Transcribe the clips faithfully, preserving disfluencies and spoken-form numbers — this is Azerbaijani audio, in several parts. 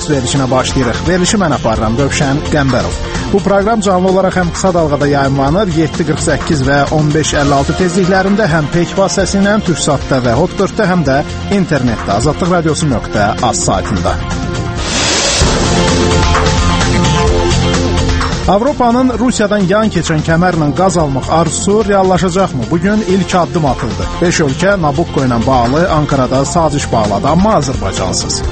Fox verilişinə başlayırıq. Verilişi mən aparıram, Rövşən Qəmbərov. Bu proqram canlı olaraq həm qısa dalğada yayımlanır, yeddi qırx səkkiz və on beş əlli altı tezliklərində, həm peyk vasitəsilə, Türksatda və Hot dörddə, həm də internetdə, azadlıq radiosu nöqtə az saytında. Avropanın Rusiyadan yan keçən kəmərlə qaz almaq arzusu reallaşacaqmı? Bugün ilk addım atıldı. beş ölkə Nabukko ilə bağlı Ankarada saziş bağladı, amma Azərbaycansız.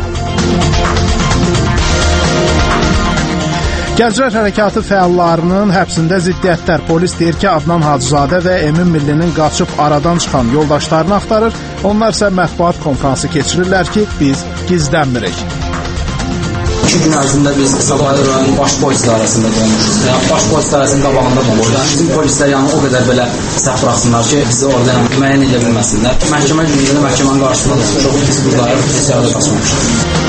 Gənclər Hərəkatı fəallarının həbsində ziddiyyətlər. Polis deyir ki, Adnan Hacızadə və Emin Millinin qaçıb aradan çıxan yoldaşlarını axtarır. Onlar isə mətbuat konfransı keçirirlər ki, biz gizlənmirik. İki gün ərzində biz Sabahlı rayon baş polis idarəsində olmuşuz. Yəni, baş polis idarəsinin qabağında olmuşuz. Yəni, bizim polislər yəni o qədər belə səhv buraxsınlar ki, bizi orada yəni, müəyyən edə bilməsinlər. Məhkəmə günündə məhkəmənin qarşısında çox pis buradayıq, tezgahda qaçmamışıq.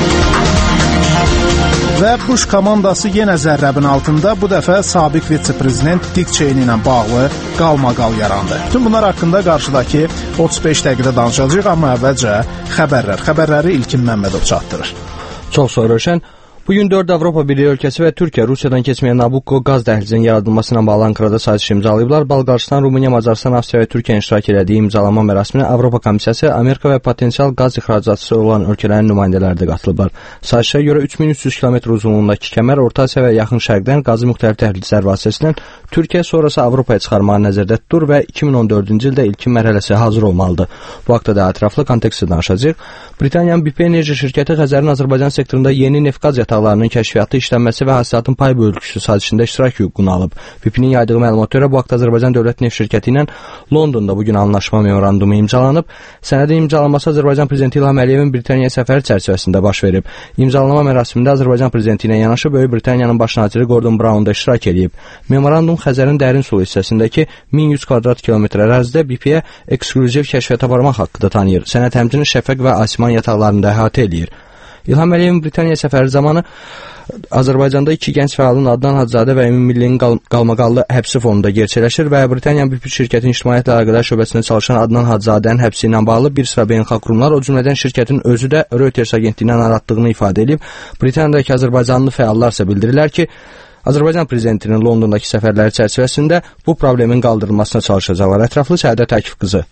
Və Bush komandası yenə zərrəbin altında, bu dəfə sabiq vitse-prezident Dick Cheney ilə bağlı qalmaqal yarandı. Bütün bunlar haqqında qarşıdakı otuz beş dəqiqədə danışacağıq, amma əvvəlcə xəbərlər. Xəbərləri İlkin Məmmədov çatdırır. Çox sağ ol, Rövşən. Bugün dörd Avropa Birliyi ölkəsi və Türkiyə Rusiyadan keçməyən Nabukko qaz dəhlizinin yaradılmasına bağlı Ankarada saziş imzalayıblar. Balqaristan, Rumıniya, Macarıstan, Avstriya və Türkiyə iştirak etdiyi imzalama mərasiminə Avropa Komissiyası, Amerika və potensial qaz ixracatçısı olan ölkələrin nümayəndələri də qatılıblar. Sazişə görə üç min üç yüz kilometr uzunluğundakı kəmər Orta Asiya və Yaxın Şərqdən qazı müxtəlif dəhlizlər vasitəsilə Türkiyə sonrası Avropaya çıxarmağı nəzərdə tutur və iki min on dördüncü ildə ilkin mərhələsi hazır olmalıdır. Bu haqda da ətraflı kontekstdə danışacağıq. Britaniyanın B P Enerji şirkəti Xəzərin Azərbaycan sektorunda yeni neft qaz yataqlarının kəşfiyyatı, işlənməsi və hasilatın pay bölgüsü sazişində iştirak hüququnu alıb. B P-nin yaydığı məlumata görə bu haqda Azərbaycan Dövlət Neft şirkəti ilə Londonda bugün anlaşma memorandumu imzalanıb. Sənədin imzalanması Azərbaycan prezidenti İlham Əliyevin Britaniya səfəri çərçivəsində baş verib. İmzalanma mərasimində Azərbaycan prezidenti ilə yanaşı Böyük Britaniyanın baş naziri Gordon Brown da iştirak edib. Memorandum Xəzərin dərin su hissəsindəki min yüz kvadrat kilometr ərazidə B P-yə ekskluziv kəşfiyyat aparmaq haqqı da tanıyır. Sənəd həmçinin Şəfəq və Asiman yataqlarını da əhatə eləyir. İlham Əliyevin Britaniya səfəri zamanı Azərbaycanda iki gənc fəalın Adnan Hacızadə və Emin Millinin qal qalmaqallı həbsi fonunda gerçələşir və Britaniya B P şirkətinin ictimaiyyətlə əlaqələr şöbəsində çalışan Adnan Hacızadənin həbsi ilə bağlı bir sıra beynəlxalq qurumlar, o cümlədən şirkətin özü də Reuters agentliyindən narahatlığını ifadə edib. Britaniyadakı Azərbaycanlı fəallar isə bildirirlər ki, Azərbaycan prezidentinin Londondakı səfərləri çərçivəsində bu problemin qaldırılmasına çalışacaqlar. Ətraflı Səadət Akif qızı.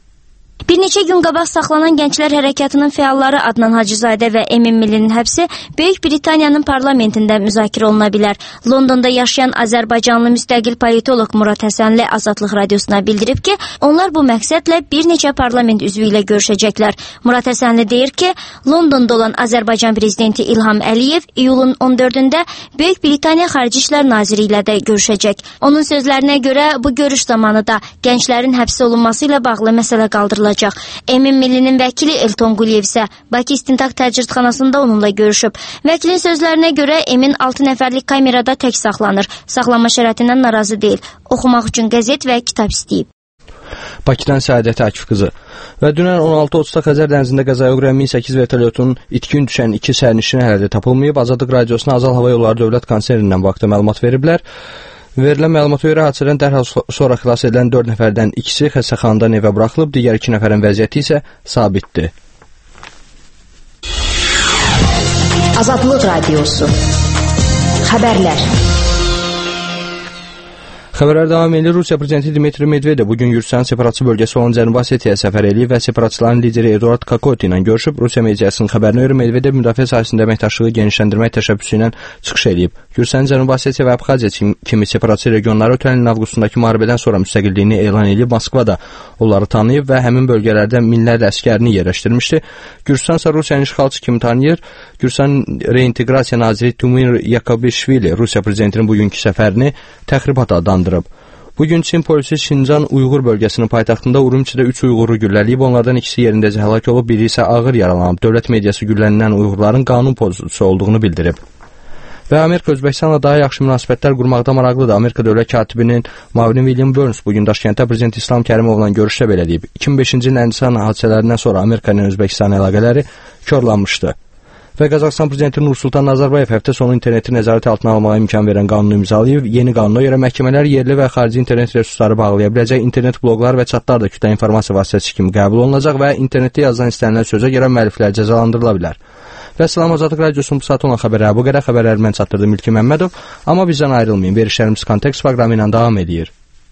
Bir neçə gün qabaq saxlanan Gənclər Hərəkatının fəalları Adnan Hacızadə və Emin Millinin həbsi Böyük Britaniyanın parlamentində müzakirə oluna bilər. Londonda yaşayan Azərbaycanlı müstəqil politoloq Murad Həsənli Azadlıq radiosuna bildirib ki, onlar bu məqsədlə bir neçə parlament üzvü ilə görüşəcəklər. Murad Həsənli deyir ki, Londonda olan Azərbaycan prezidenti İlham Əliyev iyulun on dördündə Böyük Britaniya Xarici İşlər Naziri ilə də görüşəcək. Onun sözlərinə görə bu görüş zamanı da gənclərin həbs olunması ilə bağlı məsələ qaldırılacaq. Emin Millinin vəkili Elton Quliyev isə Bakı İstintaq Təcridxanasında onunla görüşüb. Vəkilin sözlərinə görə Emin altı nəfərlik kamerada tək saxlanır. Saxlanma şərətindən narazı deyil. Oxumaq üçün qəzet və kitab istəyib. Bakıdan Səadət Akif qızı. Və dünən on altı otuzda Xəzər dənizində qəzaya uğrayan min səkkiz vertolyotunun itkin düşən iki sərnişini hələ də tapılmayıb. Azadlıq radiosuna Azal Hava Yolları Dövlət Konserindən vaxtda məlumat veriblər. Verilən məlumata görə hadisədən dərhal sonra xilas edilən dörd nəfərdən ikisi xəstəxanadan evə buraxılıb, digər iki nəfərin vəziyyəti isə sabitdir. Azadlıq radiosu. Xəbərlər. Xəbərlər davam edir. Rusiya prezidenti Dmitri Medvedev bugün Gürcüstanın separatçı bölgəsi olan Cənubi Osetiyaya səfər edib və separatçıların lideri Eduard Kakoti ilə görüşüb. Rusiya mediasının xəbərinə görə Medvedev müdafiə sahəsində əməkdaşlığı genişləndirmək təşəbbüsü ilə çıxış edib. Gürcüstanın Cənubi Osetiya və Abxaziya kimi separatçı regionları ötən ilin avqustundakı müharibədən sonra müstəqilliyini elan edib. Moskva da onları tanıyıb və həmin bölgələrdə minlərlə əsgərini yerləşdirmişdi. Gürcüstan isə Rusiyanın işğalçı kimi tanıyır. Gürcüstan reinteqrasiya naziri Tumir Yakobishvili Rusiya prezidentinin bugünkü səfərini təxribat adlandırıb. Bugün Çin polisi Şincan Uyğur bölgəsinin paytaxtında Urumçidə üç Uyğuru güllələyib, onlardan ikisi yerindəcə həlak olub, biri isə ağır yaralanıb. Dövlət mediası güllənilən Uyğurların qanun pozuntusu olduğunu bildirib. Və Amerika Özbəkistanla daha yaxşı münasibətlər qurmaqda maraqlıdır. Amerika dövlət katibinin müavini William Burns bugün Daşkənddə prezident İslam Kərimovla görüşdə belə deyib. iki min beşinci ilin Əndistan hadisələrindən sonra Amerika ilə Özbəkistan əlaqələri korlanmışdı. Və Qazaxıstan prezidenti Nursultan Nazarbayev həftə sonu interneti nəzarət altına almağa imkan verən qanunu imzalayıb. Yeni qanuna görə məhkəmələr yerli və xarici internet resursları bağlaya biləcək, internet bloqlar və çatlar da kütlə informasiya vasitəsi kimi qəbul olunacaq və internetdə yazılan istənilən sözə görə müəlliflər cəzalandırıla bilər. Və Salam Azadlıq Radiosunun bu saat olan xəbərləri bu qədər. Xəbərləri mən çatdırdım İlkin Məmmədov. Amma bizdən ayrılmayın. Verişlərimiz Kontekst proqramı ilə davam edir.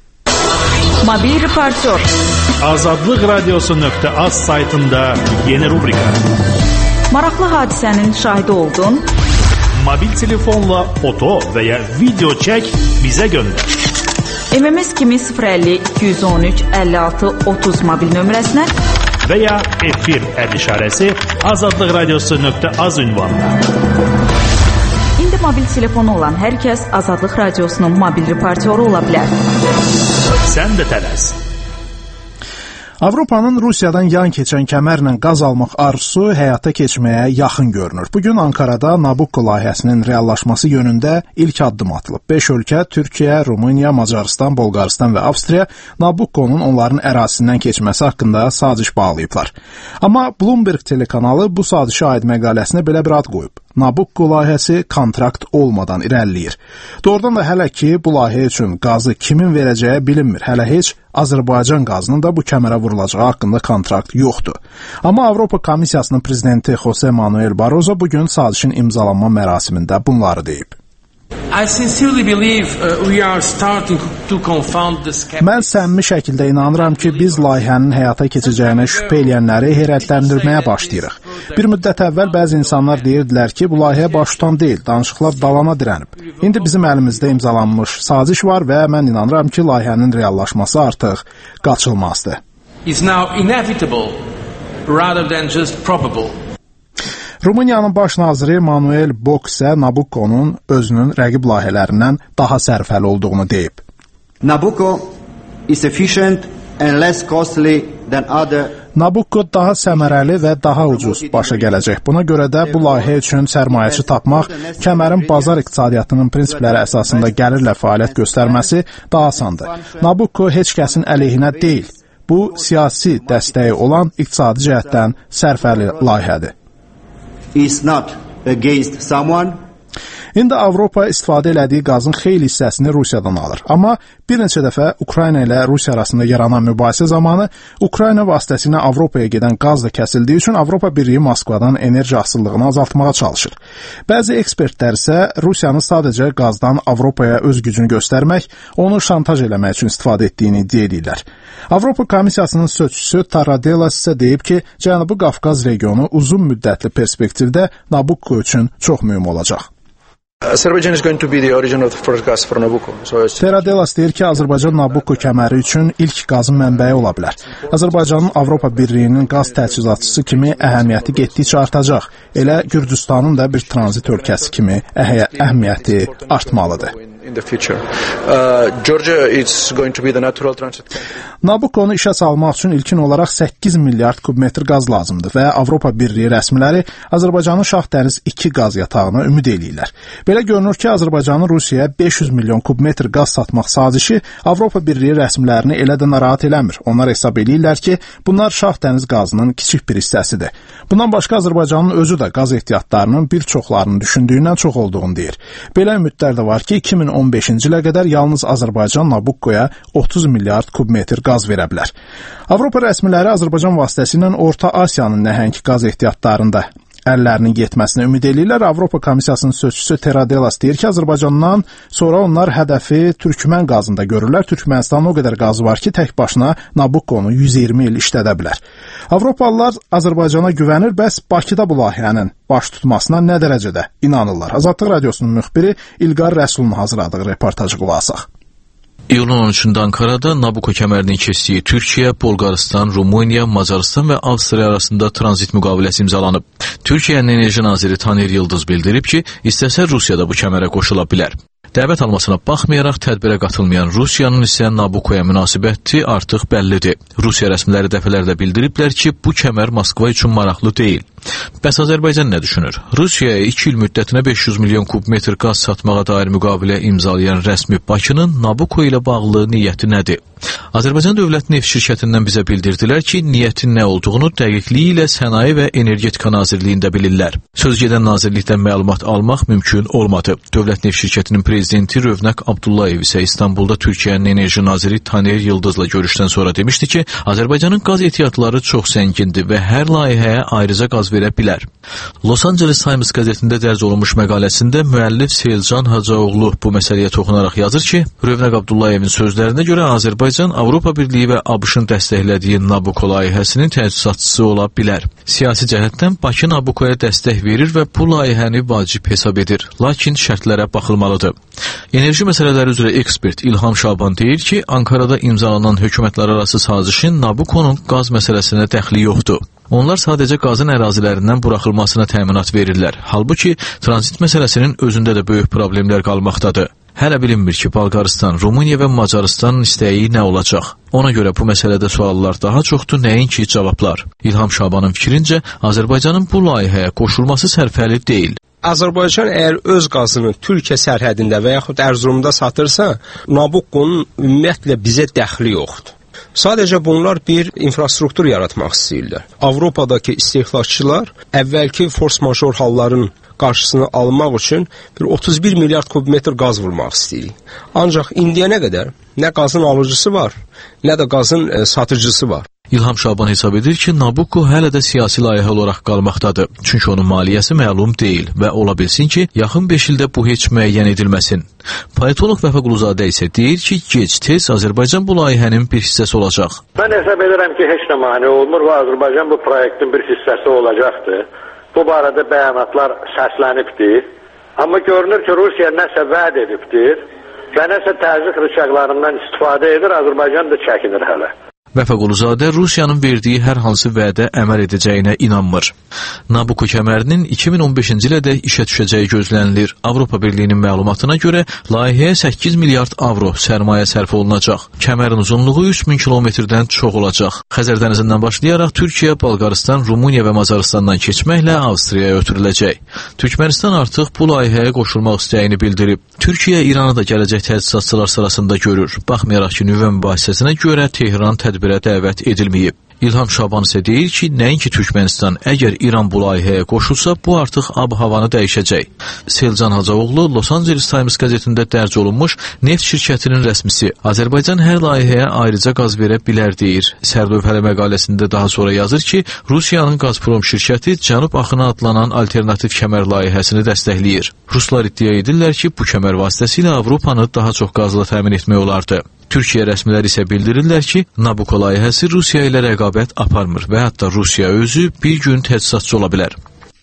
Mobil reportyor. Azadlıq Radiosu nöqtə az saytında yeni rubrika. Maraqlı hadisənin şahidi oldun. Mobil telefonla foto və ya video çək, bizə göndər. M M S kimi sıfır əlli iki yüz on üç əlli altı otuz mobil nömrəsinə və ya efir əd işarəsi Azadlıq Radiosu nöqtə az ünvanına. İndi mobil telefonu olan hər kəs Azadlıq Radiosunun mobil reportyoru ola bilər. Sən də tələs. Avropanın Rusiyadan yan keçən kəmərlə qaz almaq arzusu həyata keçməyə yaxın görünür. Bugün Ankarada Nabucco layihəsinin reallaşması yönündə ilk addım atılıb. beş ölkə Türkiyə, Rumıniya, Macarıstan, Bolqarıstan və Avstriya Nabucco'nun onların ərazisindən keçməsi haqqında saziş bağlayıblar. Amma Bloomberg telekanalı bu sazişə aid məqaləsinə belə bir ad qoyub. Nabucco layihəsi kontrakt olmadan irəliləyir. Doğrudan da hələ ki bu layihə üçün qazı kimin verəcəyi bilinmir. Hələ heç Azərbaycan qazının da bu kəmərə vurulacağı haqqında kontrakt yoxdur. Amma Avropa Komissiyasının prezidenti Jose Manuel Barroso bugün sazişin imzalanma mərasimində bunları deyib. I sincerely believe uh, we are starting to confound the skeptics. Mən səmimi şəkildə inanıram ki, biz layihənin həyata keçəcəyinə şübhə eləyənləri heyrətləndirməyə başlayırıq. Bir müddət əvvəl bəzi insanlar deyirdilər ki, bu layihə baş tutan deyil, danışıqlar dalana dirənib. İndi bizim əlimizdə imzalanmış saziş var və mən inanıram ki, layihənin reallaşması artıq qaçılmazdır. Is now inevitable rather than just probable. Rumıniyanın baş naziri Manuel Boc isə Nabucco'nun özünün rəqib layihələrindən daha sərfəli olduğunu deyib. Nabucco is efficient and less costly than other. Nabucco daha səmərəli və daha ucuz başa gələcək. Buna görə də bu layihə üçün sərmayəçi tapmaq, kəmərin bazar iqtisadiyyatının prinsipləri əsasında gəlirlə fəaliyyət göstərməsi daha asandır. Nabucco heç kəsin əleyhinə deyil. Bu, siyasi dəstəyi olan iqtisadi cəhətdən sərfəli layihədir. Is not against someone. İndi Avropa istifadə elədiyi qazın xeyli hissəsini Rusiyadan alır. Amma bir neçə dəfə Ukrayna ilə Rusiya arasında yaranan mübahisə zamanı Ukrayna vasitəsilə Avropaya gedən qaz da kəsildiyi üçün Avropa Birliyi Moskvadan enerji asılılığını azaltmağa çalışır. Bəzi ekspertlər isə Rusiyanın sadəcə qazdan Avropaya öz gücünü göstərmək, onu şantaj eləmək üçün istifadə etdiyini iddia edirlər. Avropa Komissiyasının sözçüsü Taradelas isə deyib ki, Cənubi Qafqaz regionu uzun müddətli perspektivdə Nabucco üçün çox mühüm olacaq. Azerbaijan is going to be the origin of the first gas for Nabucco. So Teradelas deyir ki, Azərbaycan Nabucco kəməri üçün ilk qazın mənbəyi ola bilər. Azərbaycanın Avropa Birliyinin qaz təchizatçısı kimi əhəmiyyəti getdikcə artacaq. Elə Gürcüstanın da bir tranzit ölkəsi kimi əh əhəmiyyəti artmalıdır. In the future, uh, Georgia is going to be the natural transit. Nabucco-nu işə salmaq üçün ilkin olaraq səkkiz milyard kubmetr qaz lazımdır və Avropa Birliyi rəsmiləri Azərbaycanın Şah Dəniz iki qaz yatağına ümid eləyirlər. Belə görünür ki, Azərbaycanın Rusiyaya beş yüz milyon kubmetr qaz satmaq sazişi Avropa Birliyi rəsmilərini elə də narahat eləmir. Onlar hesab eləyirlər ki, bunlar Şah Dəniz qazının kiçik bir hissəsidir. Bundan başqa Azərbaycanın özü də qaz ehtiyatlarının bir çoxlarının düşündüyündən çox olduğunu deyir. Belə ümidlər də var ki, iki min on beşinci ilə qədər yalnız Azərbaycan Nabucco'ya otuz milyard kubmetr qaz verə bilər. Avropa rəsmiləri Azərbaycan vasitəsilə Orta Asiyanın nəhəng qaz ehtiyatlarında əllərinin yetməsinə ümid edirlər. Avropa Komissiyasının sözçüsü Teradelas deyir ki, Azərbaycandan sonra onlar hədəfi Türkmən qazında görürlər. Türkmənistanın o qədər qazı var ki, tək başına Nabucco-nu yüz iyirmi il işlədə bilər. Avropalılar Azərbaycana güvənir, bəs Bakıda bu layihənin baş tutmasına nə dərəcədə inanırlar? Azadlıq Radiosunun müxbiri İlqar Rəsulun hazırladığı reportajı qulaq asaq. İyulun on üçündə Ankarada Nabucco kəmərinin keçdiyi Türkiyə, Bolqarıstan, Rumıniya, Macarıstan və Avstriya arasında tranzit müqaviləsi imzalanıb. Türkiyənin enerji naziri Taner Yıldız bildirib ki, istəsə Rusiya da bu kəmərə qoşula bilər. Dəvət almasına baxmayaraq tədbirə qatılmayan Rusiyanın isə Nabucco'ya münasibəti artıq bəllidir. Rusiya rəsmiləri dəfələrlə bildiriblər ki, bu kəmər Moskva üçün maraqlı deyil. Bəs Azərbaycan nə düşünür? Rusiyaya iki il müddətinə beş yüz milyon kubmetr qaz satmağa dair müqavilə imzalayan rəsmi Bakının Nabucco ilə bağlı niyyəti nədir? Azərbaycan Dövlət Neft şirkətindən bizə bildirdilər ki, niyyətin nə olduğunu dəqiqliyi ilə Sənaye və Energetika Nazirliyində bilirlər. Söz gedən nazirlikdən məlumat almaq mümkün olmadı. Dövlət Neft şirkətinin prezidenti Rövnaq Abdullayev isə İstanbulda Türkiyənin enerji naziri Taner Yıldızla görüşdən sonra demişdi ki, Azərbaycanın qaz ehtiyatları çox zəngindir və hər layihəyə ayrıca qaz verə bilər. Los Angeles Times qəzetində dərc olunmuş məqaləsində müəllif Selcan Hacıoğlu bu məsələyə toxunaraq yazır ki, Rövnəq Abdullayevin sözlərinə görə Azərbaycan Avropa Birliyi və ABŞ-ın dəstəklədiyi Nabucco layihəsinin təchizatçısı ola bilər. Siyasi cəhətdən Bakı Nabuccoya dəstək verir və bu layihəni vacib hesab edir, lakin şərtlərə baxılmalıdır. Enerji məsələləri üzrə ekspert İlham Şaban deyir ki, Ankarada imzalanan hökumətlərarası sazişin Nabucco'nun qaz məsələsinə dəxli yoxdur. Onlar sadəcə qazın ərazilərindən buraxılmasına təminat verirlər. Halbuki tranzit məsələsinin özündə də böyük problemlər qalmaqdadır. Hələ bilinmir ki, Bolqarıstan, Rumıniya və Macarıstanın istəyi nə olacaq? Ona görə bu məsələdə suallar daha çoxdur, nəinki cavablar. İlham Şabanın fikrincə, Azərbaycanın bu layihəyə qoşulması sərfəli deyil. Azərbaycan əgər öz qazını Türkiyə sərhədində və yaxud Ərzurumda satırsa, Nabucco'nun ümumiyyətlə bizə dəxli yoxdur. Sadəcə bunlar bir infrastruktur yaratmaq istəyirlər. Avropadakı istehlakçılar əvvəlki force major halların qarşısını almaq üçün bir otuz bir milyard kubmetr qaz vurmaq istəyirik. Ancaq indiyənə qədər nə qazın alıcısı var, nə də qazın e, satıcısı var. İlham Şaban hesab edir ki, Nabucco hələ də siyasi layihə olaraq qalmaqdadır. Çünki onun maliyyəsi məlum deyil və ola bilsin ki, yaxın beş ildə bu heç müəyyən edilməsin. Politolog Vəfa Quluzadə isə deyir ki, gec-tez Azərbaycan bu layihənin bir hissəsi olacaq. Mən hesab edirəm ki, heç nə mane olmur və Azərbaycan bu proyektin bir hissəsi olacaqdır. Bu barədə bəyanatlar səslənibdir. Amma görünür ki, Rusiya nəsə vəd edibdir və nəsə təzyiq rıçaqlarından istifadə edir, Azərbaycan da çəkinir hələ. Vəfa Quluzadə Rusiyanın verdiyi hər hansı vədə əməl edəcəyinə inanmır. Nabucco kəmərinin iki min on beşinci ildə işə düşəcəyi gözlənilir. Avropa Birliyinin məlumatına görə layihəyə səkkiz milyard avro sərmayə sərf olunacaq. Kəmərin uzunluğu üç min kilometrdən çox olacaq. Xəzər dənizindən başlayaraq Türkiyə, Bolqarıstan, Rumıniya və Macarıstandan keçməklə Avstriyaya ötürüləcək. Türkmənistan artıq bu layihəyə qoşulmaq istəyini bildirib. Türkiyə İranı da gələcək təchizatçılar sırasında görür. Baxmayaraq ki, nüvə mübahisəsinə görə Tehran tədbirə dəvət edilməyib. İlham Şaban isə deyir ki, nəinki Türkmənistan, əgər İran bu layihəyə qoşulsa, bu artıq ab-havanı dəyişəcək. Selcan Hacıoğlu Los Angeles Times qəzetində dərc olunmuş neft şirkətinin rəsmisi Azərbaycan hər layihəyə ayrıca qaz verə bilər deyir. Sərlövhəli məqaləsində daha sonra yazır ki, Rusiyanın Gazprom şirkəti Cənub axını adlanan alternativ kəmər layihəsini dəstəkləyir. Ruslar iddia edirlər ki, bu kəmər vasitəsilə Avropanı daha çox qazla təmin etmək olardı. Türkiyə rəsmiləri isə bildirirlər ki, Nabucco layihəsi Rusiya ilə rəqabət aparmır və hətta Rusiya özü bir gün təchizatçı ola bilər.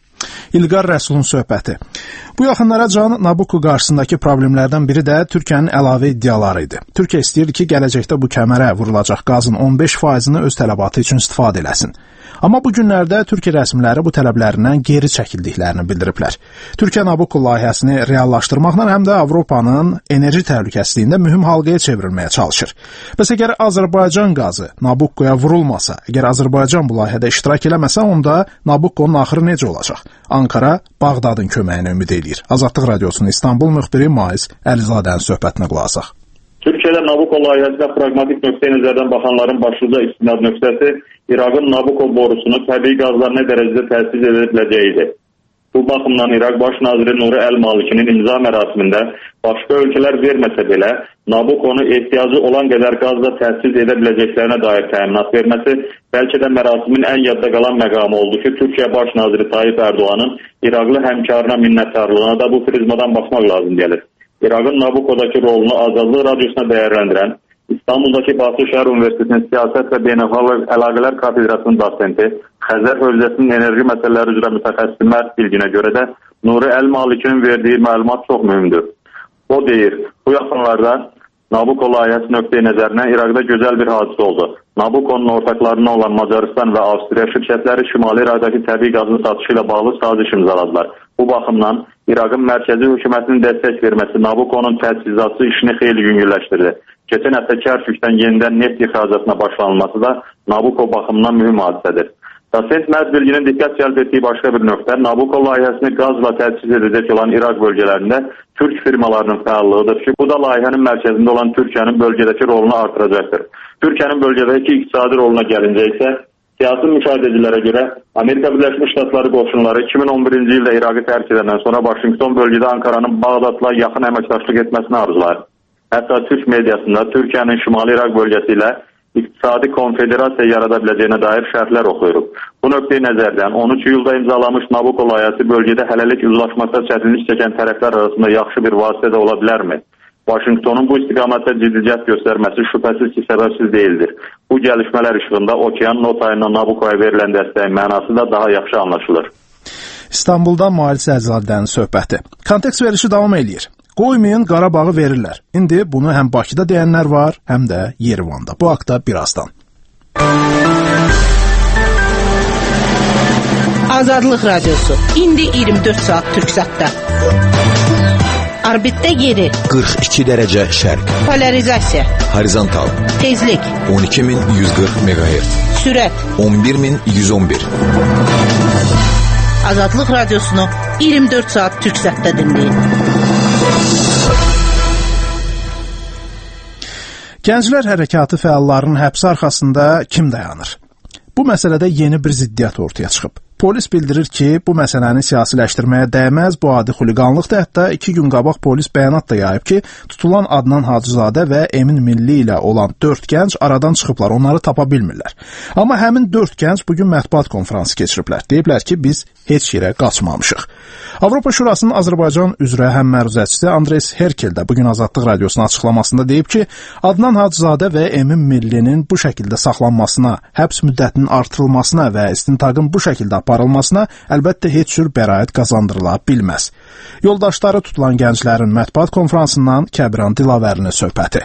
İlqar Rəsulun söhbəti. Bu yaxınlara can Nabucco qarşısındakı problemlərdən biri də Türkiyənin əlavə iddiaları idi. Türkiyə istəyirdi ki, gələcəkdə bu kəmərə vurulacaq qazın on beş faizini öz tələbatı üçün istifadə eləsin. Amma bu günlərdə Türkiyə rəsmiləri bu tələblərindən geri çəkildiklərini bildiriblər. Türkiyə Nabucco layihəsini reallaşdırmaqla həm də Avropanın enerji təhlükəsizliyində mühüm halqaya çevrilməyə çalışır. Bəs əgər Azərbaycan qazı Nabuccoya vurulmasa, əgər Azərbaycan bu layihədə iştirak eləməsə, onda Nabucco'nun axırı necə olacaq? Ankara Bağdadın köməyinə ümid eləyir. Azadlıq Radiosunun İstanbul müxbiri Mais Əlizadənin söhbətinə qulaq asaq. Türkiyədə Nabucco layihəsinə praqmatik nöqteyi nəzərdən baxanların başlıca istinad nöqtəsi İraqın Nabucco borusunu təbii qazlar nə dərəcədə təsis edə biləcəyidir. Bu baxımdan İraq Baş naziri Nuri Əl-Malikinin imza mərasimində başqa ölkələr verməsə belə Nabucco'nu ehtiyacı olan qədər qazla təsis edə biləcəklərinə dair təminat verməsi bəlkə də mərasimin ən yadda qalan məqamı oldu ki, Türkiyə Baş naziri Tayyip Erdoğan'ın İraqlı həmkarına minnətdarlığına da bu prizmadan baxmaq lazım gəlir. İraqın Nabucco'dakı rolunu Azadlıq Radiosuna dəyərləndirən İstanbuldakı Bakı Şəhər Universitetinin Siyasət və Beynəlxalq Əlaqələr Kafedrasının dosenti, Xəzər hövzəsinin enerji məsələləri üzrə mütəxəssisi Mərd bilginə görə də Nuri Əl-Malikinin verdiyi məlumat çox mühümdür. O deyir, bu yaxınlarda Nabucco layihəsi nöqteyi nəzərindən İraqda gözəl bir hadisə oldu. Nabucco'nun ortaqlarına olan Macarıstan və Avstriya şirkətləri Şimali İraqdakı təbii qazın satışı ilə bağlı saziş imzaladılar. Bu baxımdan İraqın mərkəzi hökumətinin dəstək verməsi Nabucco'nun təchizatçı işini xeyli yüngülləşdirdi. Keçən həftə Kərkükdən yenidən neft ixracatına başlanılması da Nabucco baxımından mühüm hadisədir. Dosent Mərd bilginin diqqət cəlb etdiyi başqa bir nöqtə Nabucco layihəsini qazla təchiz edəcək olan İraq bölgələrində Türk firmalarının fəallığıdır ki, bu da layihənin mərkəzində olan Türkiyənin bölgədəki rolunu artıracaqdır. Türkiyənin bölgədəki iqtisadi roluna gəlincə isə siyasi müşahidəcilərə görə Amerika Birləşmiş Ştatları qoşunları iki min on birinci ildə İraqı tərk edəndən sonra Vaşinqton bölgədə Ankaranın Bağdadla yaxın əməkdaşlıq etməsini arzulayır. Hətta Türk mediasında Türkiyənin Şimali İraq bölgəsi ilə iqtisadi konfederasiya yarada biləcəyinə dair şərhlər oxuyuruq. Bu nöqteyi nəzərdən on üç iyulda imzalamış Nabucco layihəsi bölgədə hələlik uzlaşmaqda çətinlik çəkən tərəflər arasında yaxşı bir vasitə də ola bilərmi? Vaşinqtonun bu istiqamətdə ciddiyyət göstərməsi şübhəsiz ki, səbəbsiz deyildir. Bu gəlişmələr işığında okean notayından Nabuccoya verilən dəstəyin mənası da daha yaxşı anlaşılır. İstanbuldan Malis Əzadənin söhbəti. Kontekst verişi davam eləyir. Qoymayın, Qarabağı verirlər. İndi bunu həm Bakıda deyənlər var, həm də Yerevanda. Bu haqda birazdan. Azadlıq Radiosu. İndi iyirmi dörd saat Türksatda. Orbitdə yeri. qırx iki dərəcə şərq. Polarizasiya. Horizontal. Tezlik. on iki min yüz qırx meqahertz. Sürət. on bir min yüz on bir. Azadlıq Radiosunu iyirmi dörd saat Türksatda dinləyin. Gənclər Hərəkatı fəallarının həbsi arxasında kim dayanır? Bu məsələdə yeni bir ziddiyyət ortaya çıxıb. Polis bildirir ki, bu məsələni siyasiləşdirməyə dəyməz, bu adi xuliqanlıqdır. Hətta iki gün qabaq polis bəyanat da yayıb ki, tutulan Adnan Hacızadə və Emin Milli ilə olan dörd gənc aradan çıxıblar, onları tapa bilmirlər. Amma həmin dörd gənc bugün mətbuat konfransı keçiriblər. Deyiblər ki, biz heç yerə qaçmamışıq. Avropa Şurasının Azərbaycan üzrə həmməruzəçisi Andres Herkel də bugün Azadlıq Radiosunun açıqlamasında deyib ki, Adnan Hacızadə və Emin Millinin bu şəkildə saxlanmasına, həbs müddətinin artırılmasına və istintaqın bu şəkildə aparılmasına əlbəttə heç cür bəraət qazandırıla bilməz. Yoldaşları tutulan gənclərin mətbuat konfransından Kəbran Dilavərinin söhbəti.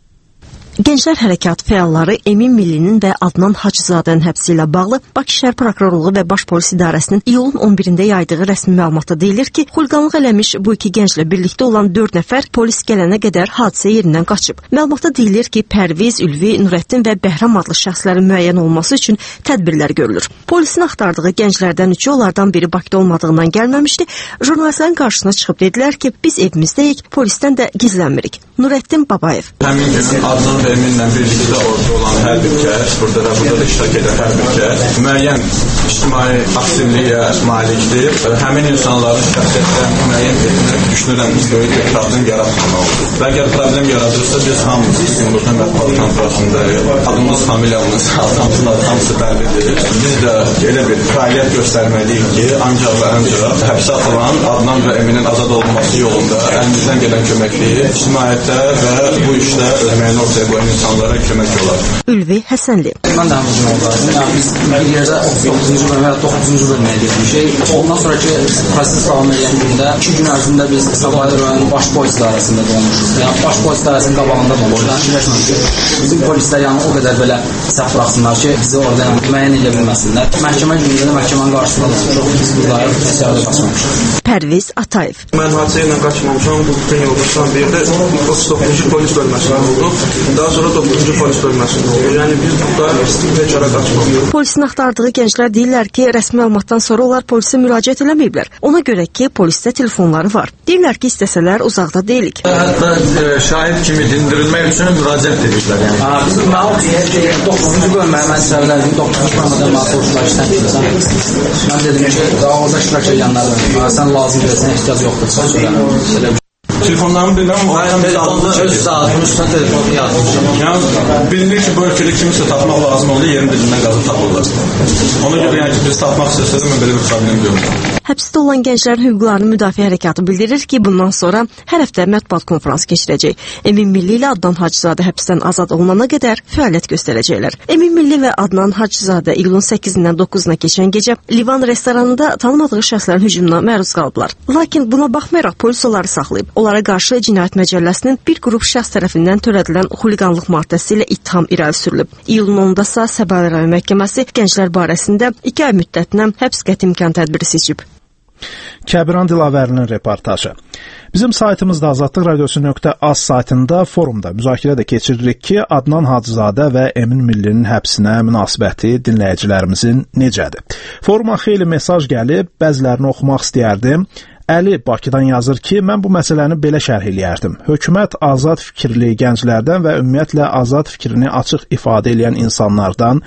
Gənclər Hərəkatı fəalları Emin Millinin və Adnan Hacızadənin həbsi ilə bağlı Bakı şəhər prokurorluğu və Baş Polis İdarəsinin iyulun on birində yaydığı rəsmi məlumatda deyilir ki, xuliqanlıq eləmiş bu iki gənclə birlikdə olan dörd nəfər polis gələnə qədər hadisə yerindən qaçıb. Məlumatda deyilir ki, Pərviz, Ülvi, Nurəddin və Bəhram adlı şəxslərin müəyyən olması üçün tədbirlər görülür. Polisin axtardığı gənclərdən üçü onlardan biri Bakıda olmadığından gəlməmişdi. Jurnalistlərin qarşısına çıxıb dedilər ki, biz evimizdəyik, polisdən də gizlənmirik. Nurəddin Babayev. Həmin gün Adnan və Eminlə birlikdə orada olan hər bir kəs, burada da burada da iştirak edən hər bir kəs müəyyən ictimai aktivliyə malikdir. Həmin insanların şəxsiyyətlərini müəyyən etmək düşünürəm ki, böyük bir problem yaratmamalıdır. Və əgər problem yaradırsa, biz hamımız bizim burada mətbuat konfransındayıq. Adımız, familiyamız, adamızın adı hamısı bəllidir. Biz də elə bir fəaliyyət göstərməliyik ki, ancaq və ancaq həbsə atılan Adnan və Eminin azad olunması yolunda əlimizdən gələn köməkliyi ictimaiyyətə və bu işdə əməyini ortaya qoyan insanlara kömək olar. Ülvi Həsənli. Mən də həmçinin olardım. Yəni biz bir yerdə otuz doqquzuncu bölmə və doqquzuncu bölməyə getmişik. Ondan sonraki proses davam edən gündə iki gün ərzində biz Sabahlı rayon baş polis idarəsində olmuşuq. Yəni baş polis idarəsinin qabağında olmuşuq. Fikirləşmədik ki, bizim polislər yəni o qədər belə səhv buraxsınlar ki, bizi orada yəni müəyyən edə bilməsinlər. Məhkəmə günündə də məhkəmənin qarşısında da çox biz buradayıq, siyasətə qaçmamışıq. Pərviz Atayev. Mən hadisə ilə qaçmamışam. Bu bütün yoldaşlarım bir də otuz doqquzuncu polis bölməsində olduq. Daha sonra doqquzuncu polis bölməsində olduq. Yəni biz burada heç ara qaçmamışıq. Polisin axtardığı gənclər deyirlər ki, rəsmi məlumatdan sonra onlar polisə müraciət eləməyiblər. Ona görə ki, polisdə telefonları var. Deyirlər ki, istəsələr uzaqda deyilik. Hətta e, şahid kimi dindirilmək üçün müraciət edirlər. Yəni. Ha, biz məlumat doqquzuncu bölməyə mən səvərlədim. doqquzuncu bölmədə məlumat soruşdular istəmirsən. Mən dedim ki, daha orada iştirak edənlər sən lazım deyilsən, ehtiyac yoxdur. Telefonlarımı bilirəm, o ayağım öz saatının üstünə telefonu yazmışım. Yəni, bilinir ki, bu ölkədə kimisə tapmaq lazım oldu, yerin dibindən qazıb tapırlar. Ona görə yəni ki, biz tapmaq istəsədə mən belə bir problem görürüm. Həbsdə olan gənclərin hüquqlarını müdafiə hərəkatı bildirir ki, bundan sonra hər həftə mətbuat konfransı keçirəcək. Emin Milli ilə Adnan Hacızadə həbsdən azad olunana qədər fəaliyyət göstərəcəklər. Emin Milli və Adnan Hacızadə iyulun səkkizindən doqquzuna keçən gecə Livan restoranında tanımadığı şəxslərin hücumuna məruz qalıblar. Lakin buna baxmayaraq polis onları saxlayıb. Onlara qarşı Cinayət Məcəlləsinin bir qrup şəxs tərəfindən törədilən xuliqanlıq maddəsi ilə ittiham irəli sürülüb. İyulun onunda isə Səbəli rayon məhkəməsi gənclər barəsində iki ay müddətinə həbs qəti imkan tədbiri seçib. Kəbran Dilavərinin reportajı. Bizim saytımızda azadlıq radiosu nöqtə az saytında forumda müzakirə də keçiririk ki, Adnan Hacızadə və Emin Millinin həbsinə münasibəti dinləyicilərimizin necədir? Foruma xeyli mesaj gəlib, bəzilərini oxumaq istəyərdim. Əli Bakıdan yazır ki, mən bu məsələni belə şərh eləyərdim. Hökumət azad fikirli gənclərdən və ümumiyyətlə azad fikrini açıq ifadə edən insanlardan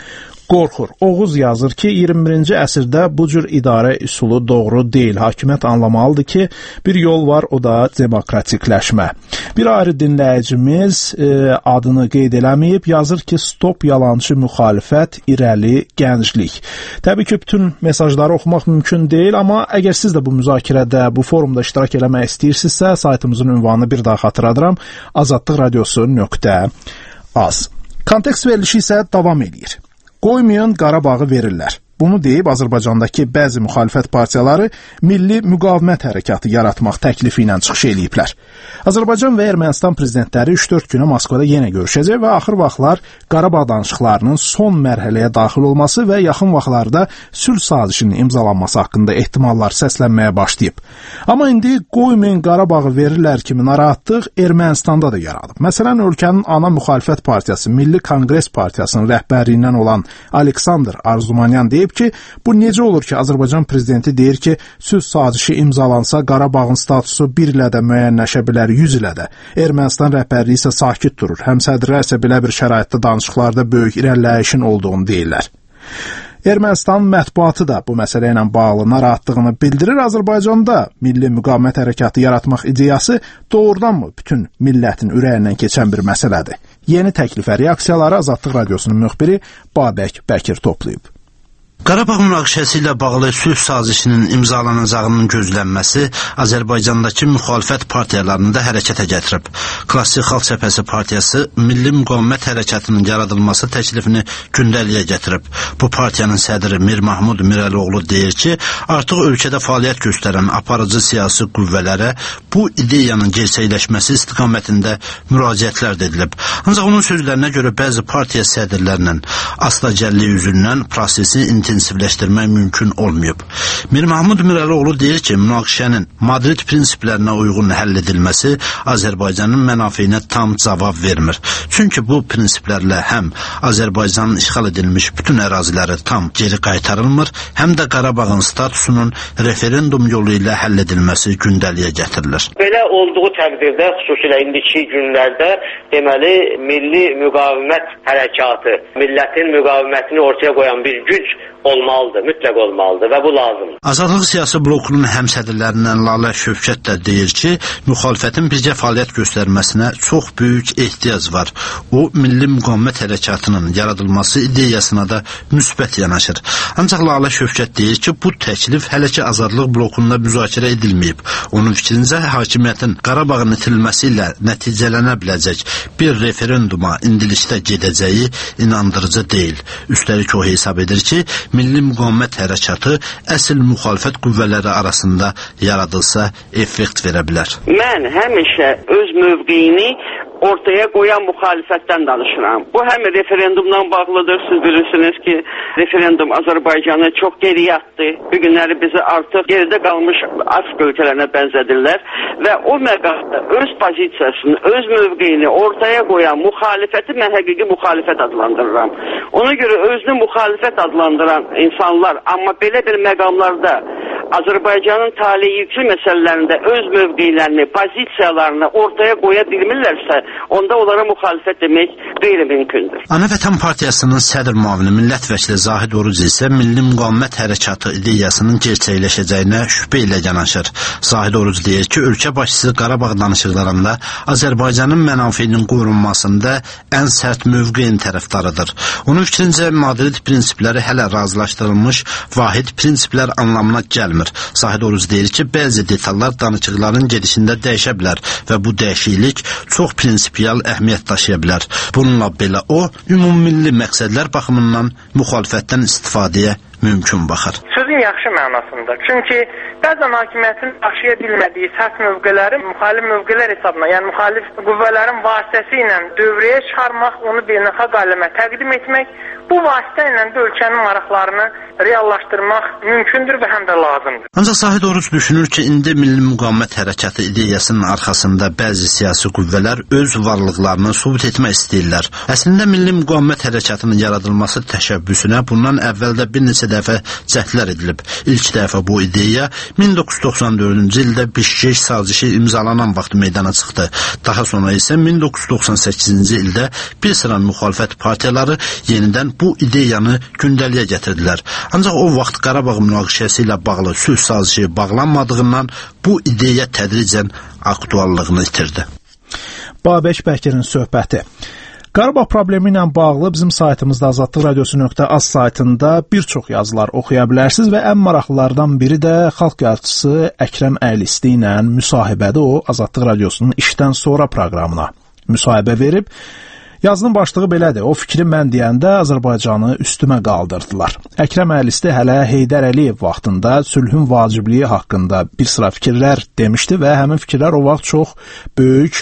Qorxur. Oğuz yazır ki, iyirmi birinci əsrdə bu cür idarə üsulu doğru deyil. Hakimiyyət anlamalıdır ki, bir yol var, o da demokratikləşmə. Bir ayrı dinləyicimiz e, adını qeyd eləməyib, yazır ki, stop yalançı müxalifət, irəli gənclik. Təbii ki, bütün mesajları oxumaq mümkün deyil, amma əgər siz də bu müzakirədə, bu forumda iştirak eləmək istəyirsinizsə, saytımızın ünvanını bir daha xatırladıram, azadlıq radiosu nöqtə az. Kontekst verilişi isə davam edir. Qoymayın, Qarabağı verirlər. Bunu deyib Azərbaycandakı bəzi müxalifət partiyaları milli müqavimət hərəkatı yaratmaq təklifi ilə çıxış eləyiblər. Azərbaycan və Ermənistan prezidentləri üç dörd günə Moskvada yenə görüşəcək və axır vaxtlar Qarabağ danışıqlarının son mərhələyə daxil olması və yaxın vaxtlarda sülh sazişinin imzalanması haqqında ehtimallar səslənməyə başlayıb. Amma indi qoymayın Qarabağı verirlər kimi narahatlıq Ermənistanda da yaradıb. Məsələn, ölkənin ana müxalifət partiyası Milli Konqres Partiyasının rəhbərliyindən olan Aleksandr Arzumanyan deyib ki, bu necə olur ki, Azərbaycan prezidenti deyir ki, sülh sazişi imzalansa Qarabağın statusu bir ilə də müəyyənləşə bilər, yüz ilə də. Ermənistan rəhbərliyi isə sakit durur. Həmsədrlər isə belə bir şəraitdə danışıqlarda böyük irəliləyişin olduğunu deyirlər. Ermənistan mətbuatı da bu məsələ ilə bağlı narahatlığını bildirir. Azərbaycanda milli müqavimət hərəkatı yaratmaq ideyası doğrudanmı bütün millətin ürəyindən keçən bir məsələdir? Yeni təklifə reaksiyaları Azadlıq Radiosunun müxbiri Babək Bəkir toplayıb. Qarabağ münaqişəsi ilə bağlı sülh sazişinin imzalanacağının gözlənməsi Azərbaycandakı müxalifət partiyalarını da hərəkətə gətirib. Klassik Xalq Cəbhəsi partiyası milli müqavimət hərəkatının yaradılması təklifini gündəliyə gətirib. Bu partiyanın sədri Mir Mahmud Mirəloğlu deyir ki, artıq ölkədə fəaliyyət göstərən aparıcı siyasi qüvvələrə bu ideyanın gerçəkləşməsi istiqamətində müraciətlər edilib. Ancaq onun sözlərinə görə bəzi partiya sədrlərinin astagəlliyi üzündən prosesi intensivləşdirmək mümkün olmayıb. Mir Mahmud Mirəloğlu deyir ki, münaqişənin Madrid prinsiplərinə uyğun həll edilməsi Azərbaycanın mənafeyinə tam cavab vermir. Çünki bu prinsiplərlə həm Azərbaycanın işğal edilmiş bütün əraziləri tam geri qaytarılmır, həm də Qarabağın statusunun referendum yolu ilə həll edilməsi gündəliyə gətirilir. Belə olduğu təqdirdə, xüsusilə indiki günlərdə deməli, milli müqavimət hərəkatı, millətin müqavimətini ortaya qoyan bir güc olmalıdır, mütləq olmalıdır və bu lazımdır. Azadlıq siyasi blokunun həmsədrlərindən Lalə Şövkət də deyir ki, müxalifətin birgə fəaliyyət göstərməsinə çox böyük ehtiyac var. O, milli müqavimət hərəkatının yaradılması ideyasına da müsbət yanaşır. Ancaq Lalə Şövkət deyir ki, bu təklif hələ ki Azadlıq blokunda müzakirə edilməyib. Onun fikrincə, hakimiyyətin Qarabağın itirilməsi ilə nəticələnə biləcək bir referenduma indilikdə gedəcəyi inandırıcı deyil. Üstəlik o hesab edir ki, milli müqavimət hərəkatı əsl müxalifət qüvvələri arasında yaradılsa effekt verə bilər. Mən həmişə öz mövqeyini ortaya qoyan müxalifətdən danışıram. Bu həm referendumdan bağlıdır. Siz bilirsiniz ki, referendum Azərbaycanı çox geriyə atdı. Bu günləri bizi artıq geridə qalmış Afrika ölkələrinə bənzədirlər və o məqamda öz pozisiyasını, öz mövqeyini ortaya qoyan müxalifəti mən həqiqi müxalifət adlandırıram. Ona görə özünü müxalifət adlandıran insanlar, amma belə bir məqamlarda Azərbaycanın taleyi yüklü məsələlərində öz mövqeylərini, pozisiyalarını ortaya qoya bilmirlərsə, onda onlara müxalifət demək qeyri-mümkündür. Ana Vətən Partiyasının sədr müavini millət vəkili Zahid Oruc isə milli müqavimət hərəkatı ideyasının gerçəkləşəcəyinə şübhə ilə yanaşır. Zahid Oruc deyir ki, ölkə başçısı Qarabağ danışıqlarında Azərbaycanın mənafeyinin qorunmasında ən sərt mövqeyin tərəfdarıdır. Onun fikrincə, Madrid prinsipləri hələ razılaşdırılmış vahid prinsiplər anlamına gəlmir. Zahid Oruc deyir ki, bəzi detallar danışıqların gedişində dəyişə bilər və bu dəyişiklik çox prinsipial əhəmiyyət daşıya bilər. Bununla belə o, ümummilli məqsədlər baxımından müxalifətdən istifadəyə mümkün baxır. Sözün yaxşı mənasında. Çünki bəzən hakimiyyətin daşıya bilmədiyi sərt mövqeləri müxalif mövqelər hesabına, yəni müxalif qüvvələrin vasitəsilə dövrəyə çıxarmaq, onu beynəlxalq aləmə təqdim etmək, bu vasitə ilə də ölkənin maraqlarını reallaşdırmaq mümkündür və həm də lazımdır. Ancaq Zahid Oruc düşünür ki, indi milli müqavimət hərəkatı ideyasının arxasında bəzi siyasi qüvvələr öz varlıqlarını sübut etmək istəyirlər. Əslində milli müqavimət hərəkatının yaradılması təşəbbüsünə bundan əvvəldə bir neçə dəfə cəhdlər edilib. edilib. İlk dəfə bu ideya min doqquz yüz doxsan dördüncü ildə Bişkek sazişi imzalanan vaxt meydana çıxdı. Daha sonra isə min doqquz yüz doxsan səkkizinci ildə bir sıra müxalifət partiyaları yenidən bu ideyanı gündəliyə gətirdilər. Ancaq o vaxt Qarabağ münaqişəsi ilə bağlı sülh sazişi bağlanmadığından bu ideya tədricən aktuallığını itirdi. Babək Bəkirin söhbəti. Qarabağ problemi ilə bağlı bizim saytımızda azadlıq radiosu nöqtə az saytında bir çox yazılar oxuya bilərsiniz və ən maraqlılardan biri də xalq yazıçısı Əkrəm Əylisti ilə müsahibədə o Azadlıq radiosunun işdən sonra proqramına müsahibə verib. Yazının başlığı belədir. O fikri mən deyəndə Azərbaycanı üstümə qaldırdılar. Əkrəm Əylisti hələ Heydər Əliyev vaxtında sülhün vacibliyi haqqında bir sıra fikirlər demişdi və həmin fikirlər o vaxt çox böyük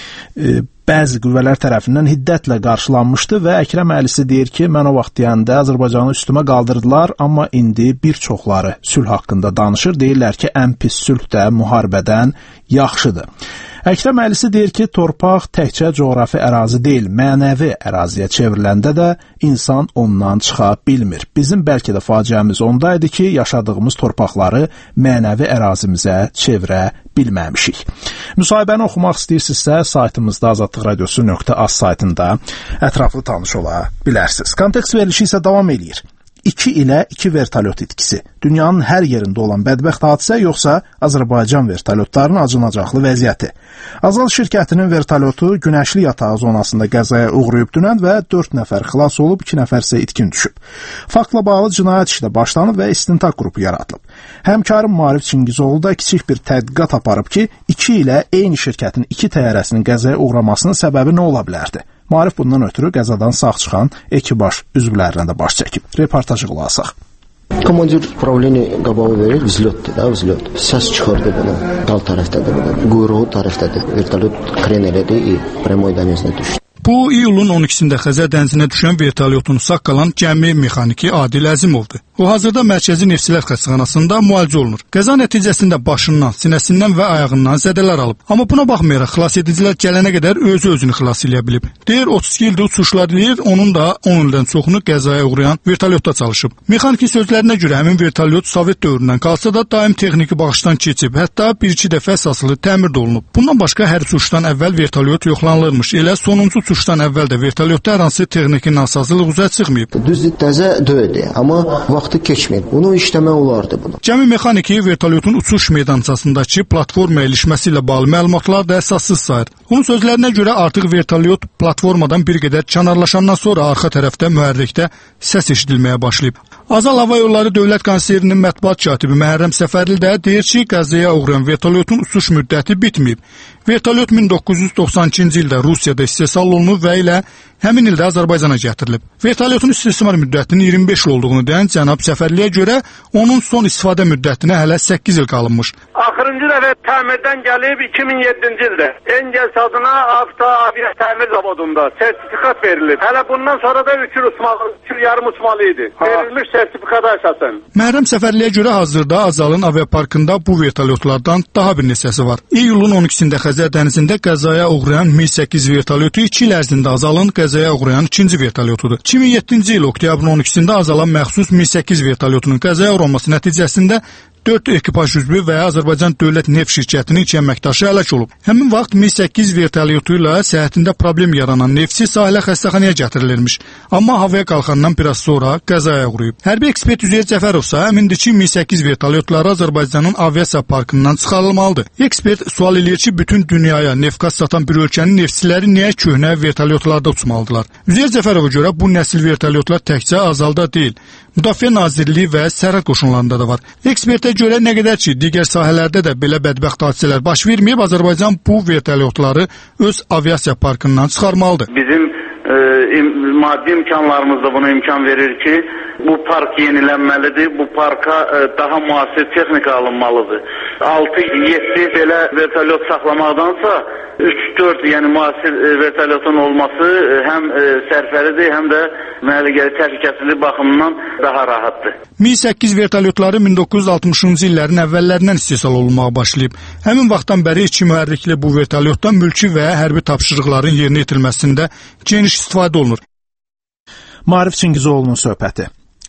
e, bəzi qüvvələr tərəfindən hiddətlə qarşılanmışdı və Əkrəm Əlisi deyir ki, mən o vaxt deyəndə Azərbaycanı üstümə qaldırdılar, amma indi bir çoxları sülh haqqında danışır, deyirlər ki, ən pis sülh də müharibədən yaxşıdır. Əkrəm Əlisi deyir ki, torpaq təkcə coğrafi ərazi deyil, mənəvi əraziyə çevriləndə də insan ondan çıxa bilmir. Bizim bəlkə də faciəmiz ondaydı ki, yaşadığımız torpaqları mənəvi ərazimizə çevirə bilməmişik. Müsahibəni oxumaq istəyirsinizsə, saytımızda azadlıq radiosu nöqtə az saytında ətraflı tanış ola bilərsiniz. Kontekst verilişi isə davam edir. iki ilə iki vertolyot itkisi. Dünyanın hər yerində olan bədbəxt hadisə, yoxsa Azərbaycan vertolyotlarının acınacaqlı vəziyyəti. Azal şirkətinin vertolyotu Günəşli yatağı zonasında qəzaya uğrayıb dünən və dörd nəfər xilas olub, iki nəfər isə itkin düşüb. Faktla bağlı cinayət işi də başlanıb və istintaq qrupu yaradılıb. Həmkarım Maarif Çingizoğlu da kiçik bir tədqiqat aparıb ki, iki ilə eyni şirkətin iki təyyarəsinin qəzaya uğramasının səbəbi nə ola bilərdi? Maarif bundan ötürü qəzadan sağ çıxan ekipaj üzvlərinə də baş çəkib. Reportajı qulaq asaq. Komandir upravleniya qabağı verir, vzlyotdur da, vzlyot. Səs çıxırdı bunu, dal tərəfdədir bunu, quyruğu tərəfdədir. Vertolyot kren elədi, prəmoy dənizə düşdü. Bu, iyulun on ikisində Xəzər dənizinə düşən vertolyotun sağ qalan gəmi mexaniki Adil Əzimovdur. O, hazırda Mərkəzi Neftçilər xəstəxanasında müalicə olunur. Qəza nəticəsində başından, sinəsindən və ayağından zədələr alıb. Amma buna baxmayaraq, xilas edicilər gələnə qədər özü-özünü xilas eləyə bilib. Deyir, otuz iki ildir uçuşlar eləyir, onun da on ildən çoxunu qəzaya uğrayan vertolyotda çalışıb. Mexaniki sözlərinə görə həmin vertolyot Sovet dövründən qalsa da daim texniki baxışdan keçib, hətta bir-iki dəfə əsaslı təmir də olunub. Bundan başqa hər uçuşdan əvvəl vertolyot yoxlanılırmış. Elə sonuncu uçuşdan əvvəl də vertolyotda hər hansı texniki nasazlıq üzə çıxmayıb. Düzdür, təzə deyildi, amma vaxtı keçmir. Bunu işləmək olardı bunu. Gəmi mexaniki vertolyotun uçuş meydançasındakı platforma ilişməsi ilə bağlı məlumatlar da əsassız sayır. Onun sözlərinə görə artıq vertolyot platformadan bir qədər kənarlaşandan sonra arxa tərəfdə mühərrikdə səs eşidilməyə başlayıb. Azal Hava Yolları Dövlət Konserinin mətbuat katibi Məhərrəm Səfərli də deyir ki, qəzaya uğrayan vertolyotun uçuş müddəti bitməyib. Vertolyot min doqquz yüz doxsan ikinci ildə Rusiyada istehsal olunub və ilə həmin ildə Azərbaycana gətirilib. Vertolyotun istismar müddətinin iyirmi beş il olduğunu deyən cənab Səfərliyə görə onun son istifadə müddətinə hələ səkkiz il qalınmış. Axırıncı dəfə təmirdən gəlib iki min yeddinci ildə Engels adına Avto Aviya Təmir Zavodunda sertifikat verilib. Hələ bundan sonra da üç il uçmalı, üç il yarım uçmalı idi. Verilmiş sertifikata əsasən. Məhərrəm Səfərliyə görə hazırda Azalın aviaparkında bu vertolyotlardan daha bir neçəsi var. İyulun on ikisində Xəzər dənizində qəzaya uğrayan mi səkkiz vertolyotu iki il ərzində Azalın qəzaya uğrayan ikinci vertolyotudur. iki min yeddinci il oktyabrın on ikisində Azala məxsus mi səkkiz vertolyotunun qəzaya uğraması nəticəsində dörd ekipaj üzvü və Azərbaycan Dövlət Neft Şirkətinin iki əməkdaşı həlak olub. Həmin vaxt mi səkkiz vertolyotu ilə səhhətində problem yaranan neftçi sahilə xəstəxanaya gətirilirmiş. Amma havaya qalxandan biraz sonra qəzaya uğrayıb. Hərbi ekspert Üzeyir Cəfərov isə əmindir ki, mi səkkiz vertolyotları Azərbaycanın aviasiya parkından çıxarılmalıdır. Ekspert sual eləyir ki, bütün dünyaya neft qaz satan bir ölkənin neftçiləri niyə köhnə vertolyotlarda uçmalıdırlar? Üzeyir Cəfərova görə bu nəsil vertolyotlar təkcə Azalda deyil, Müdafiə Nazirliyi və Sərhəd qoşunlarında da var. Ekspertə görə nə qədər ki, digər sahələrdə də belə bədbəxt hadisələr baş verməyib, Azərbaycan bu vertolyotları öz aviasiya parkından çıxarmalıdır. Bizim e, im, maddi imkanlarımız da buna imkan verir ki, bu park yenilənməlidir, bu parka e, daha müasir texnika alınmalıdır. altı yeddi belə vertolyot saxlamaqdansa üç dörd yəni müasir e, vertolyotun olması e, həm e, sərfəlidir, həm də məliyyəli təhlükəsizlik baxımından daha rahatdır. mi səkkiz vertolyotları min doqquz yüz altmışıncı illərin əvvəllərindən istehsal olunmağa başlayıb. Həmin vaxtdan bəri iki mühərrikli bu vertolyotdan mülki və hərbi tapşırıqların yerinə yetirilməsində geniş istifadə olunur. Maarif Çingizoğlu'nun söhbəti.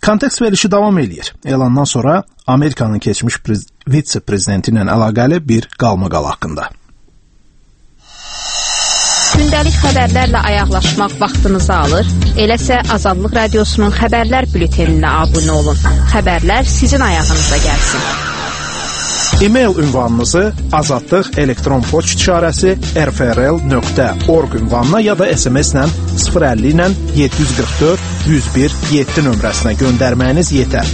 Kontekst verilişi davam eləyir. Elandan sonra Amerikanın keçmiş prez vitse-prezidenti ilə əlaqəli bir qalmaqal haqqında. Gündəlik xəbərlərlə ayaqlaşmaq vaxtınızı alır. Eləsə Azadlıq Radiosunun xəbərlər bülteninə abunə olun. Xəbərlər sizin ayağınıza gəlsin. E-mail ünvanınızı azadlıq elektron poçt işarəsi r f r l nöqtə org ünvanına ya da S M S ilə sıfır əlli ilə yeddi yüz qırx dörd yüz bir yeddi nömrəsinə göndərməyiniz yetər.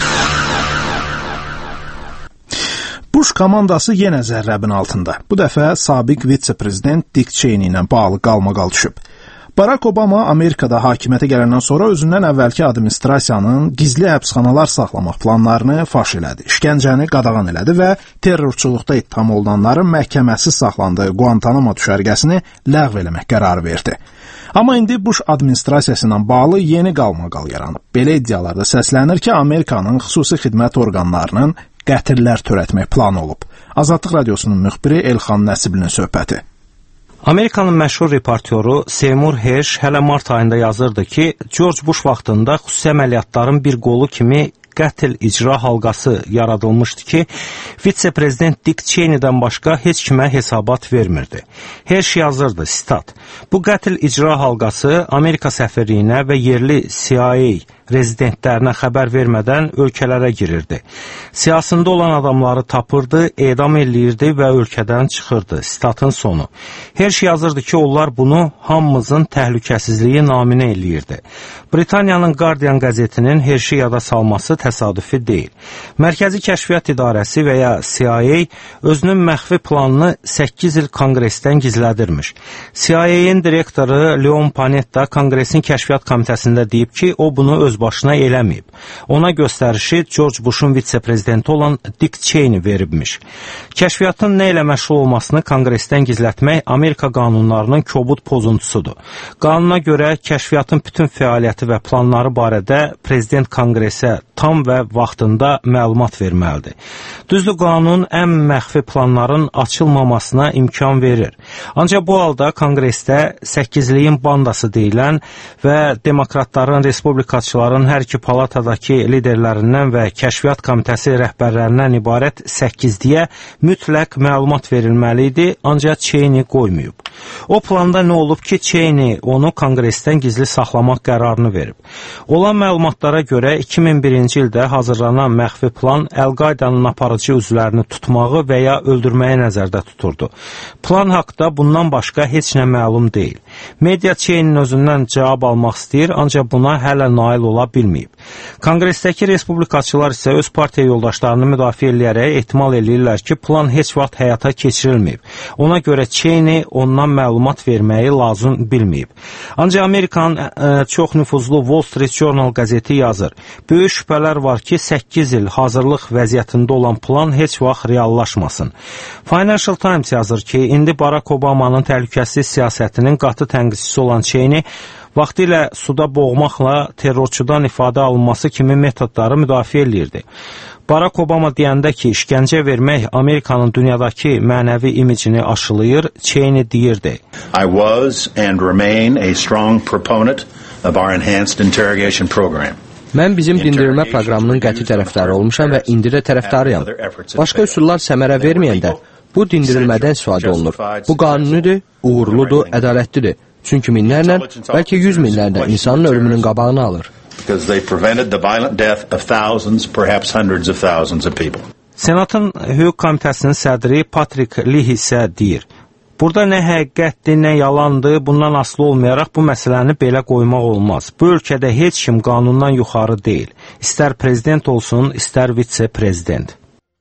Bush komandası yenə zərrəbin altında. Bu dəfə sabiq vitse-prezident Dick Cheney ilə bağlı qalmaqal düşüb. Barack Obama Amerikada hakimiyyətə gələndən sonra özündən əvvəlki administrasiyanın gizli həbsxanalar saxlamaq planlarını faş elədi, işgəncəni qadağan elədi və terrorçuluqda ittiham olunanların məhkəməsiz saxlandığı Guantanamo düşərgəsini ləğv eləmək qərarı verdi. Amma indi Bush administrasiyası ilə bağlı yeni qalmaqal yaranıb. Belə iddialarda səslənir ki, Amerikanın xüsusi xidmət orqanlarının qətillər törətmək planı olub. Azadlıq Radiosunun müxbiri Elxan Nəsiblinin söhbəti. Amerikanın məşhur reportyoru Seymour Hersh hələ mart ayında yazırdı ki, George Bush vaxtında xüsusi əməliyyatların bir qolu kimi qətl icra halqası yaradılmışdı ki, vitse-prezident Dick Cheney'dən başqa heç kimə hesabat vermirdi. Hersh yazırdı, sitat, bu qətl icra halqası Amerika səfirliyinə və yerli C I A rezidentlərinə xəbər vermədən ölkələrə girirdi. Siyasında olan adamları tapırdı, edam eləyirdi və ölkədən çıxırdı. Statın sonu. Hersh yazırdı ki, onlar bunu hamımızın təhlükəsizliyi naminə eləyirdi. Britaniyanın Guardian qəzetinin Hershi yada salması təsadüfi deyil. Mərkəzi Kəşfiyyat İdarəsi və ya C I A özünün məxfi planını səkkiz il konqresdən gizlədirmiş. C I A'nin direktoru Leon Panetta konqresin kəşfiyyat komitəsində deyib ki, o bunu öz başına eləməyib. Ona göstərişi George Bush'un vitse-prezidenti olan Dick Cheney veribmiş. Kəşfiyyatın nə ilə məşğul olmasını konqresdən gizlətmək Amerika qanunlarının kobud pozuntusudur. Qanuna görə kəşfiyyatın bütün fəaliyyəti və planları barədə prezident konqresə tam və vaxtında məlumat verməlidir. Düzdür, qanun ən məxfi planların açılmamasına imkan verir. Ancaq bu halda konqresdə səkkizliyin bandası deyilən və demokratların, respublikaçıların hər iki palatadakı liderlərindən və kəşfiyyat komitəsi rəhbərlərindən ibarət səkkizliyə mütləq məlumat verilməli idi, ancaq Cheney qoymayıb. O planda nə olub ki, Cheney onu konqresdən gizli saxlamaq qərarını verib. Olan məlumatlara görə iki min birinci ildə hazırlanan məxfi plan Əl-Qaydanın aparıcı üzvlərini tutmağı və ya öldürməyi nəzərdə tuturdu. Plan haqda bundan başqa heç nə məlum deyil. Media Cheney'nin özündən cavab almaq istəyir, ancaq buna hələ nail ola bilməyib. Konqresdəki respublikaçılar isə öz partiya yoldaşlarını müdafiə eləyərək ehtimal eləyirlər ki, plan heç vaxt həyata keçirilməyib. Ona görə Cheney ondan məlumat verməyi lazım bilməyib. Ancaq Amerikanın ə, çox nüfuzlu Wall Street Journal qəzeti yazır. Böyük şübhələr var ki, səkkiz il hazırlıq vəziyyətində olan plan heç vaxt reallaşmasın. Financial Times yazır ki, indi Barack Obama'nın təhlükəsizlik siyasətinin qatı tənqidçisi olan Cheney vaxtilə suda boğmaqla terrorçudan ifadə alınması kimi metodları müdafiə eləyirdi. Barack Obama deyəndə ki, işgəncə vermək Amerikanın dünyadakı mənəvi imicini aşılayır, Cheney deyirdi. I was and remain a strong proponent of our enhanced interrogation program. Mən bizim dindirilmə proqramının qəti tərəfdarı olmuşam və indi də tərəfdarıyam. Başqa üsullar səmərə verməyəndə bu dindirilmədən istifadə olunur. Bu qanunidir, uğurludur, ədalətlidir. Çünki minlərlə, bəlkə yüz minlərlə insanın ölümünün qabağını alır. Because they prevented the violent death of thousands, perhaps hundreds of thousands of people. Senatın hüquq komitəsinin sədri Patrick Leahy isə deyir, burada nə həqiqətdir, nə yalandır, bundan asılı olmayaraq bu məsələni belə qoymaq olmaz. Bu ölkədə heç kim qanundan yuxarı deyil. İstər prezident olsun, istər vitse-prezident.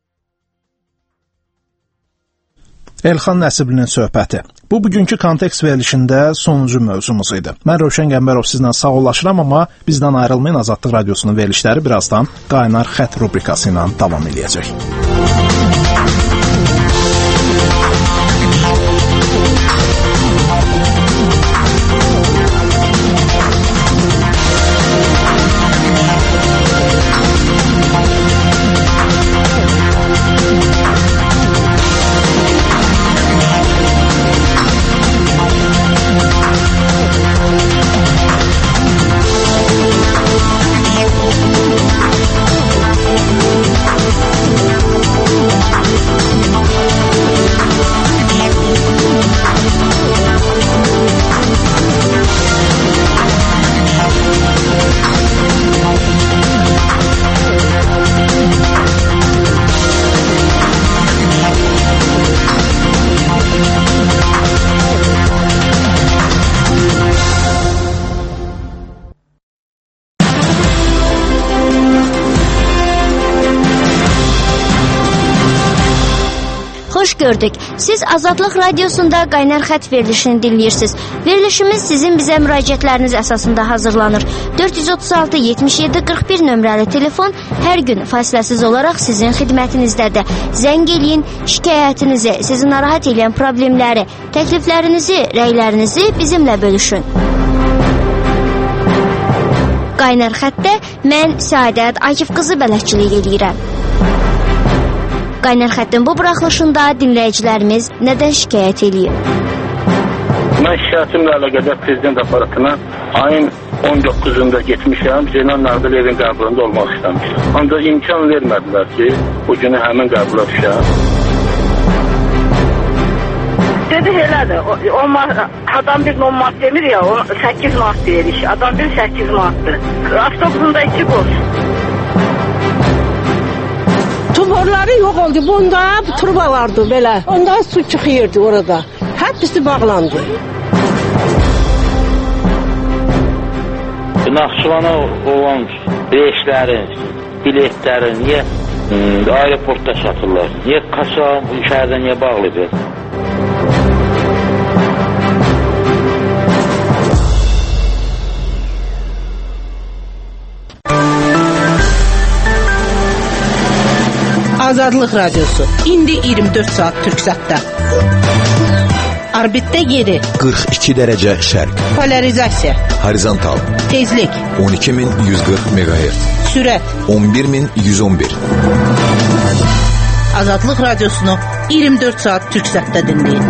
Elxan Nəsiblinin söhbəti. Bu, bugünkü kontekst verilişində sonuncu mövzumuz idi. Mən Rövşən Qəmbərov sizlə sağollaşıram, amma bizdən ayrılmayın, Azadlıq Radiosunun verilişləri birazdan Qaynar Xət rubrikası ilə davam edəcək. gördük. Siz Azadlıq Radiosunda Qaynar xətt verilişini dinləyirsiniz. Verilişimiz sizin bizə müraciətləriniz əsasında hazırlanır. dörd yüz otuz altı yetmiş yeddi qırx bir nömrəli telefon hər gün fasiləsiz olaraq sizin xidmətinizdədir. Zəng eləyin, şikayətinizi, sizi narahat edən problemləri, təkliflərinizi, rəylərinizi bizimlə bölüşün. Qaynar xəttdə mən Səadət Akif qızı bələdçilik edirəm. Qaynar xəttin bu buraxılışında dinləyicilərimiz nədən şikayət edir? Mən şikayətimlə əlaqədar prezident aparatına ayın on doqquzunda getmişəm, Zeynal Nağdəliyevin qəbulunda olmaq istəmişəm. Ancaq imkan vermədilər ki, bu günü həmin qəbula düşəm. Dedi elədir, o, o, adam bir on manat demir ya, o səkkiz manat deyirik, adam bir səkkiz manatdır. Avtobusunda iki qoş. Tuborları yox oldu, bunda turbalardı belə, ondan su çıxıyırdı orada, hepsi bağlandı. Naxçıvana olan reyslərin, biletlərin niyə aeroportda satırlar? Niyə kasa şəhərdə niyə bağlıdır? Azadlıq Radiosu. İndi iyirmi dörd saat Türksatda. Orbitdə yeri. qırx iki dərəcə şərq. Polarizasiya. Horizontal. Tezlik. on iki min yüz qırx meqahertz. Sürət. on bir min yüz on bir. Azadlıq Radiosunu iyirmi dörd saat Türksatda dinləyin.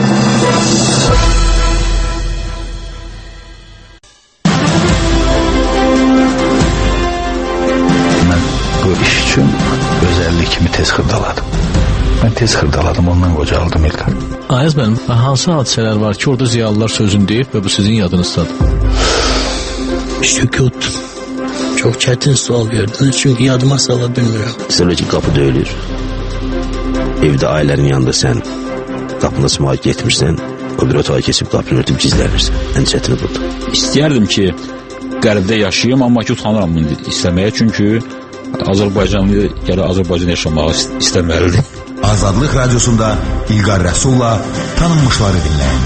Mən bu iş üçün özəllik kimi tez xırdaladım. Mən tez xırdaladım, ondan qocaldım İlqar. Ayaz mənim, hansı hadisələr var ki, orada ziyalılar sözünü deyib və bu sizin yadınızdadır? Sükut. Çox çətin sual verdiniz, çünki yadıma sala bilmirəm. Sonra ki, qapı döyülür. Evdə ailənin yanında sən qapını açmağa getmirsən, o bir otağa keçib qapını örtüb gizlənirsən. Ən çətini budur. İstəyərdim ki, qərbdə yaşayım, amma ki, utanıram bunu istəməyə, çünki Azərbaycanlı gələ Azərbaycan yaşamağı istəməlidir. Azadlıq Radiosunda İlqar Rəsulla tanınmışları dinləyin.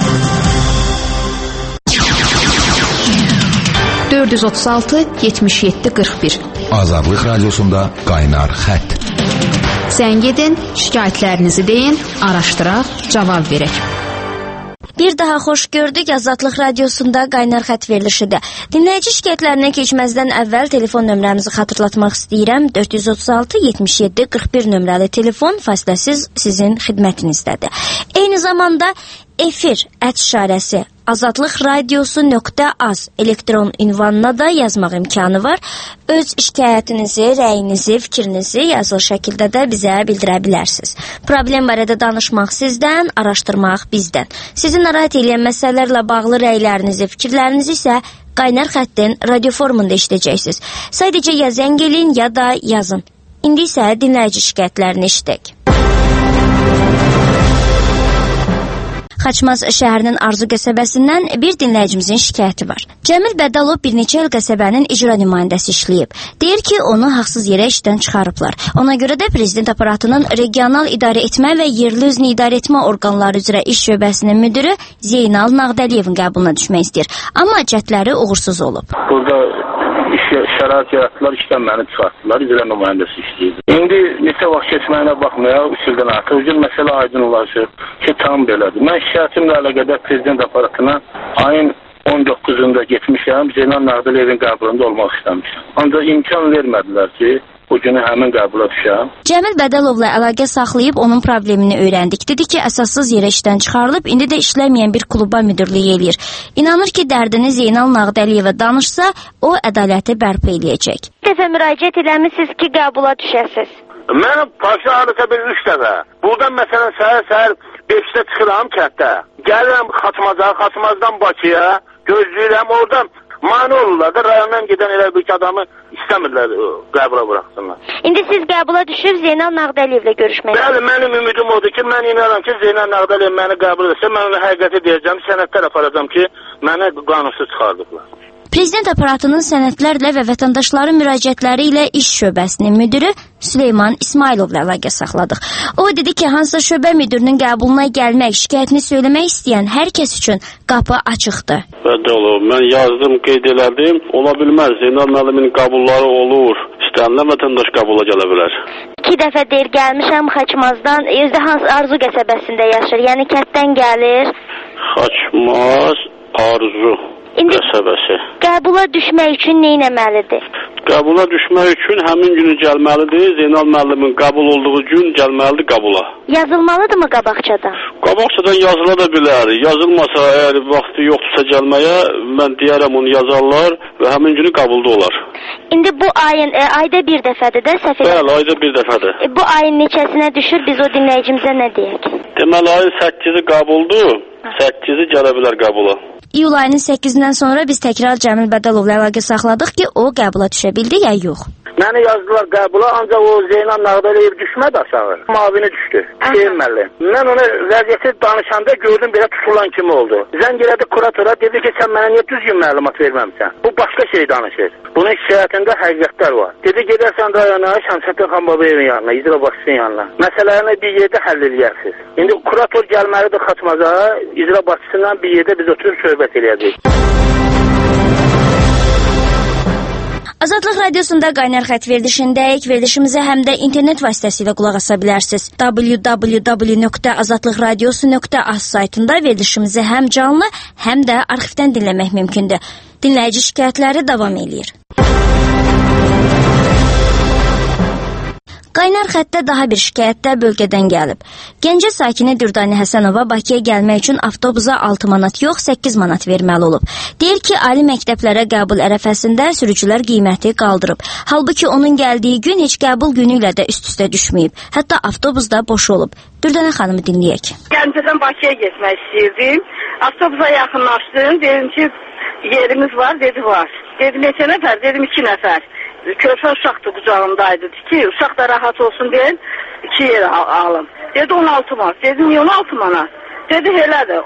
dörd yüz otuz altı yetmiş yeddi qırx bir Azadlıq Radiosunda Qaynar xətt. Zəng edin, şikayətlərinizi deyin, araşdıraq, cavab verək. Bir daha xoş gördük. Azadlıq Radiosunda Qaynar xətt verilişidir. Dinləyici şikayətlərinə keçməzdən əvvəl telefon nömrəmizi xatırlatmaq istəyirəm. dörd yüz otuz altı yetmiş yeddi qırx bir nömrəli telefon fasiləsiz sizin xidmətinizdədir. Eyni zamanda efir ət işarəsi azadlıq radiosu nöqtə az elektron ünvanına da yazmaq imkanı var. Öz şikayətinizi, rəyinizi, fikrinizi yazılı şəkildə də bizə bildirə bilərsiniz. Problem barədə danışmaq sizdən, araşdırmaq bizdən. Sizi narahat edən məsələlərlə bağlı rəylərinizi, fikirlərinizi isə Qaynar xəttin radio formunda işləyəcəksiniz. Sadəcə ya zəng eləyin, ya da yazın. İndi isə dinləyici şikayətlərini eşidək. Xaçmaz şəhərinin Arzu qəsəbəsindən bir dinləyicimizin şikayəti var. Cəmil Bədalov bir neçə il qəsəbənin icra nümayəndəsi işləyib. Deyir ki, onu haqsız yerə işdən çıxarıblar. Ona görə də prezident aparatının regional idarə etmə və yerli özünü idarə etmə orqanları üzrə iş şöbəsinin müdürü Zeynal Nağdəliyevin qəbuluna düşmək istəyir. Amma cəhdləri uğursuz olub. Burada iş şərait yaratdılar, işdən məni çıxartdılar, icra nümayəndəsi işləyirdi. İndi neçə vaxt keçməyinə baxmayaraq üç ildən artıq o gün məsələ aydınlaşır ki, tam belədir. Mən şikayətimlə əlaqədar prezident aparatına ayın on doqquzunda getmişəm, Zeynal Nağdəliyevin qəbulunda olmaq istəmişəm. Ancaq imkan vermədilər ki, bu günü həmin qəbula düşəm. Cəmil Bədəlovla əlaqə saxlayıb onun problemini öyrəndik. Dedi ki, əsassız yerə işdən çıxarılıb, indi də işləməyən bir kluba müdürlük eləyir. İnanır ki, dərdini Zeynal Nağdəliyevə danışsa, o ədaləti bərpa eləyəcək. Bir dəfə müraciət eləmişsiniz ki, qəbula düşəsiz. Mən paşa arıca bir üç dəfə. Buradan məsələn səhər-səhər beşdə çıxıram kənddə. Gəlirəm Xaçmaza, Xaçmazdan Bakıya, gözləyirəm, oradan mani olurlar da, rayondan gedən elə bir adamı istəmirlər qəbula buraxsınlar. İndi siz qəbula düşüb Zeynal Nağdəliyevlə görüşmək. Bəli, mənim ümidim odur ki, mən inanıram ki, Zeynal Nağdəliyev məni qəbul etsə, mən ona həqiqəti deyəcəm, sənədlər aparacam ki, mənə qanunsuz çıxardıblar. Prezident aparatının sənədlərlə və vətəndaşların müraciətləri ilə iş şöbəsinin müdiri Süleyman İsmailovla əlaqə saxladıq. O dedi ki, hansısa şöbə müdirinin qəbuluna gəlmək, şikayətini söyləmək istəyən hər kəs üçün qapı açıqdır. Bəli olub. Mən yazdım, qeyd elədim. Ola bilməz. Zeynal müəllimin qəbulları olur. İstənilən vətəndaş qəbula gələ bilər. İki dəfə deyir, gəlmişəm Xaçmazdan. Özdə hansı Arzu qəsəbəsində yaşır? Yəni kətdən gəlir. Xaçmaz, Arzu qəsəbəsi. Qəbula düşmək üçün nə etməlidir? Qəbula düşmək üçün həmin günü gəlməlidir. Zeynal müəllimin qəbul olduğu gün gəlməlidir qəbula. Yazılmalıdır mı qabaqçadan? Qabaqçadan yazıla da bilər. Yazılmasa, əgər vaxtı yoxdursa gəlməyə, mən deyərəm onu yazarlar və həmin günü qəbulda olar. İndi bu ayın e, ayda bir dəfədir də səhv edirəm. Bəli, ayda bir dəfədir. E, bu ayın neçəsinə düşür? Biz o dinləyicimizə nə deyək? Deməli, ayın səkkizi qəbuldur. səkkizi gələ bilər qəbula. İyul ayının səkkizindən sonra biz təkrar Cəmil Bədəlovla əlaqə saxladıq ki, o qəbula düşə bildi ya yox. Məni yazdılar qəbula, ancaq o Zeynal Nağdəliyev düşmədi aşağı. Mavini düşdü. Şeyin müəllim. Mən ona vəziyyəti danışanda gördüm belə tutulan kimi oldu. Zəng elədi kuratora, dedi ki, sən mənə niyə düzgün məlumat verməmsən? Bu başqa şey danışır. Bunun şikayətində həqiqətlər var. Dedi, gedərsən rayona, Şəmsəddin xan Babayevin yanına, icra başçısının yanına. Məsələni bir yerdə həll edərsiniz. İndi kurator gəlməlidir Xaçmaza, icra başçısından bir yerdə biz oturub söhbət edəcəyik. Azadlıq Radiosunda Qaynar Xətt verilişindəyik. Verilişimizə həm də internet vasitəsilə qulaq asa bilərsiniz. w w w nöqtə azadlıq radiosu nöqtə az saytında verilişimizi həm canlı, həm də arxivdən dinləmək mümkündür. Dinləyici şikayətləri davam edir. Qaynar Xəttdə daha bir şikayətdə bölgədən gəlib. Gəncə sakini Dürdani Həsənova Bakıya gəlmək üçün avtobusa altı manat yox, səkkiz manat verməli olub. Deyir ki, ali məktəblərə qəbul ərəfəsində sürücülər qiyməti qaldırıb. Halbuki onun gəldiyi gün heç qəbul günü ilə də üst-üstə düşməyib. Hətta avtobus da boş olub. Dürdani xanımı dinləyək. Gəncədən Bakıya getmək istəyirdim. Avtobusa yaxınlaşdım. Dedim ki, yerimiz var, dedi var. Dedim, neçə nəfər? Dedim, iki nəfər. Körpə uşaq da qucağımdaydı ki, uşaq da rahat olsun deyin, iki yer alın. Dedi on altı manat. Dedim, niyə on altı manat? Dedi, elədir.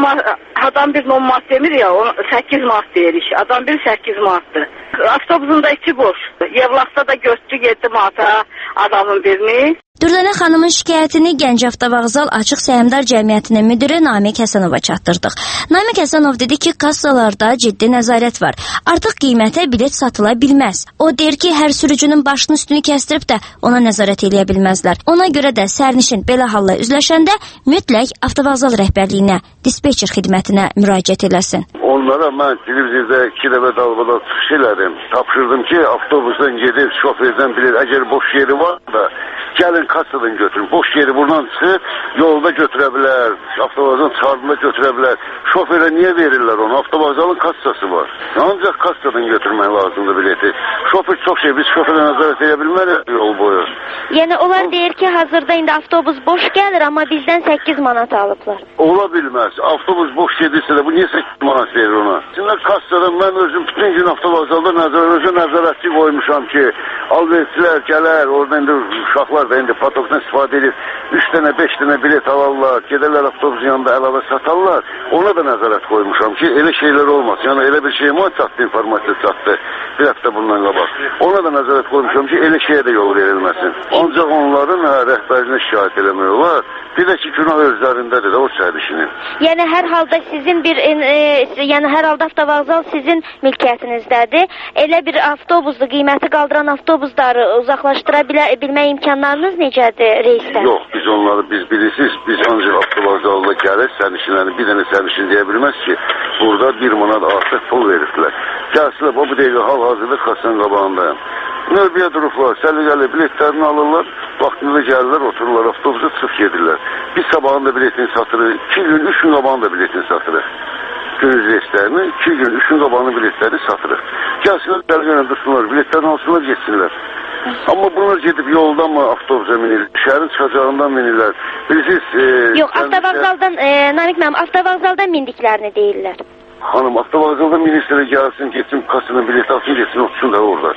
Adam bir on manat demir ya, səkkiz manat deyirik. Adam bir səkkiz manatdır. Avtobusunda iki boş. Yevlaxda da götürdü, yeddi manata adamın birini. Dürdane xanımın şikayətini Gəncə Avtovağzal Açıq Səhmdar Cəmiyyətinin müdiri Namiq Həsənova çatdırdıq. Namiq Həsənov dedi ki, kassalarda ciddi nəzarət var. Artıq qiymətə bilet satıla bilməz. O deyir ki, hər sürücünün başının üstünü kəstirib də ona nəzarət eləyə bilməzlər. Ona görə də sərnişin belə halla üzləşəndə mütləq Avtovağzal rəhbərliyinə, dispetçer xidmətinə müraciət eləsin. Onlara mən televiziyada iki dəfə dalbada çıxış elədim. Tapşırdım ki, avtobusdan gedib şoferdən bilir, əgər boş yeri var da gəlin kassadan götürün. Boş yeri buradan çıxıb yolda götürə bilər, avtovağzalın çıxardığında götürə bilər. Şoferə niyə verirlər onu? Avtovağzalın kassası var. Ancaq kassadan götürmək lazımdır bileti. Şofer çox şey, biz şoferə nəzarət edə bilmərik yol boyu. Yəni onlar deyir ki, hazırda indi avtobus boş gəlir, amma bizdən səkkiz manat alıblar. Ola bilməz. Avtobus boş gedirsə də bu niyə səkkiz manat verir ona? Şimdi kassadan mən özüm bütün gün avtovağzalda nəzarət, özü nəzarətçi qoymuşam ki, alverçilər gələr, orada indi uşaqlar da indi patokdan istifadə edib üç dənə, beş dənə bilet alarlar, gedərlər avtobusun yanında əlavə satarlar. Ona da nəzarət qoymuşam ki, elə şeylər olmaz. Yəni elə bir şey mi çatdı, informasiya çatdı bir həftə bundan qabaq. Ona da nəzarət qoymuşam ki, elə şeyə də yol verilməsin. Ancaq onların hə, rəhbərinə şikayət eləmək olar. Bir də ki, günah özlərindədir də o sərnişinin. Yəni hər halda sizin bir, e, yəni hər halda avtovağzal sizin mülkiyyətinizdədir. Elə bir avtobuslu, qiyməti qaldıran avtobusları uzaqlaşdıra bilə, bilmək imkanlarınız necədir reisdən? Yox, biz onları, biz bilirsiniz, biz ancaq avtovağzalda gəlir, sərnişinlərini bir dənə sərnişin deyə bilməz ki, burada bir manat artıq pul veribdilər. Gəlsilər, o bu dəqiqə hal-hazırda kassanın qabağındayım. Növbəyə durublar, səliqəli biletlərini alırlar, vaxtında gəlirlər, otururlar, avtobusa çıxıb gedirlər. Biz sabahında biletini satırıq, iki gün, üç gün qabağında biletini satırıq. Günüz reislərini, iki gün, üç gün qabağında biletlərini satırıq. Gəlsinlər, gəlgənə dursunlar, biletlərini alsınlar, geçsinlər. Amma bunlar gedib yoldan mı avtobusa minirlər, şəhərin çıxacağından minirlər. Bilirsiniz... E, Yox, avtovağzaldan, e, Namiq mənim, avtovağzaldan mindiklərini deyirlər. Hanım, avtovağzaldan ministrə gəlsin, geçsin, kasının bilet alsın, geçsin, otursun da orada.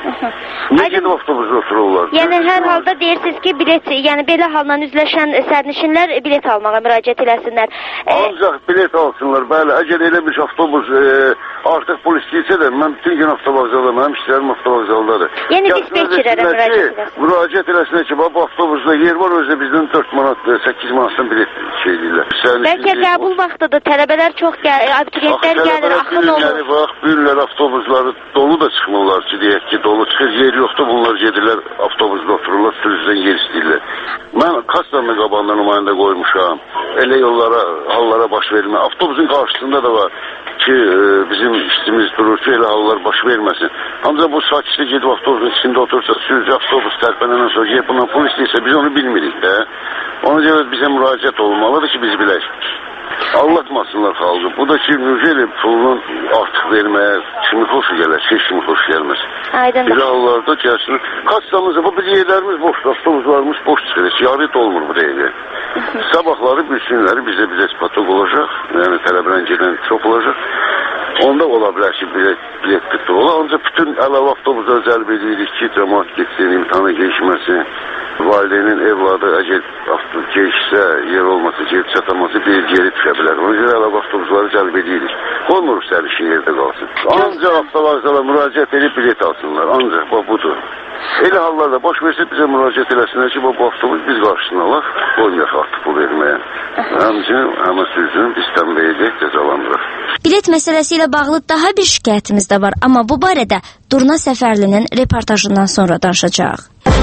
Nə gedib avtobusda otururlar? Yəni hər halda deyirsiniz ki, bilet, yəni belə halla üzləşən sərnişinlər bilet almağa müraciət eləsinlər. E, Ancaq bilet alsınlar, bəli. Əgər elə bir avtobus e, artıq polis deyilsə də, mən bütün gün avtovağzalda, mənim işlərim avtovağzaldadır. Yəni dispetçerlərə müraciət eləsinlər. Müraciət eləsinlər ki, bu avtobusda yer var, özdə bizdən dörd manat, səkkiz manatdan bilet şey deyirlər. Bəlkə qəbul vaxtıdır, tələbələr çox gəlir, abituriyentlər gəlir, axın olur. Yəni, bax, bugünlər avtobusları dolu da çıxmırlar ki, deyək ki, dolu çıxır, yer yoxdur, bunlar gedirlər, avtobusda otururlar, sürücüdən yer istəyirlər. Mən kassanın qabağında nümayəndə qoymuşam, elə yollara, hallara baş vermə. Avtobusun qarşısında da var ki, e, bizim işçimiz durur ki, elə hallar baş verməsin. Ancaq bu sakitdə gedib avtobusun içində otursa, sürücü avtobus tərpənəndən sonra gelib bundan pul istəyirsə, biz onu bilmirik də. Ona görə bizə müraciət olmalıdır ki, biz bilək. Anlatmasınlar xalqı. Bu da ki, müjeli pulunun artıq verməyə kimi xoş gələr, şey kimi xoş gəlməz. Aydın. Bir hallarda gəlsin. Kassamızda bu bilgilərimiz boş, avtobuslarımız boş çıxır. Yarı dolmur bu dəqiqə. Sabahları bilsinləri bizə bizə ispatok olacaq. Yəni tələbələn gedən çox olacaq. Onda ola bilər ki, bilet, bilet qıtı ola. Ancaq bütün əlavə avtobusları cəlb edirik ki, cəmaat getsin, imtihana geçməsin. Valideynin evladı əgər geçsə, yer olmasa, gelib çataması bir geri düşə bilər. Ona görə əlavə avtobusları cəlb edirik. Qoymuruq sərnişin yerdə qalsın. Ancaq avtovağzala müraciət edib bilet alsınlar. Ancaq bu budur. Elə hallarda baş versə bizə müraciət eləsinlər ki, bu avtobus biz qarşısına alaq, qoymayaq artıq bu verməyə. Həmçinin həmə sürücünü biz tənbih edək, cəzalandıraq. Bilet məsələsi ilə bağlı daha bir şikayətimiz də var, amma bu barədə Durna Səfərlinin reportajından sonra danışacağıq.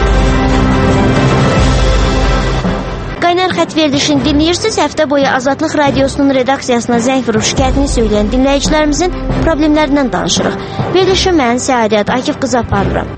Qaynar xətt verilişini dinləyirsiniz. Həftə boyu Azadlıq Radiosunun redaksiyasına zəng vurub şikayətini söyləyən dinləyicilərimizin problemlərindən danışırıq. Verilişi mən Səadət Akif qızı aparıram.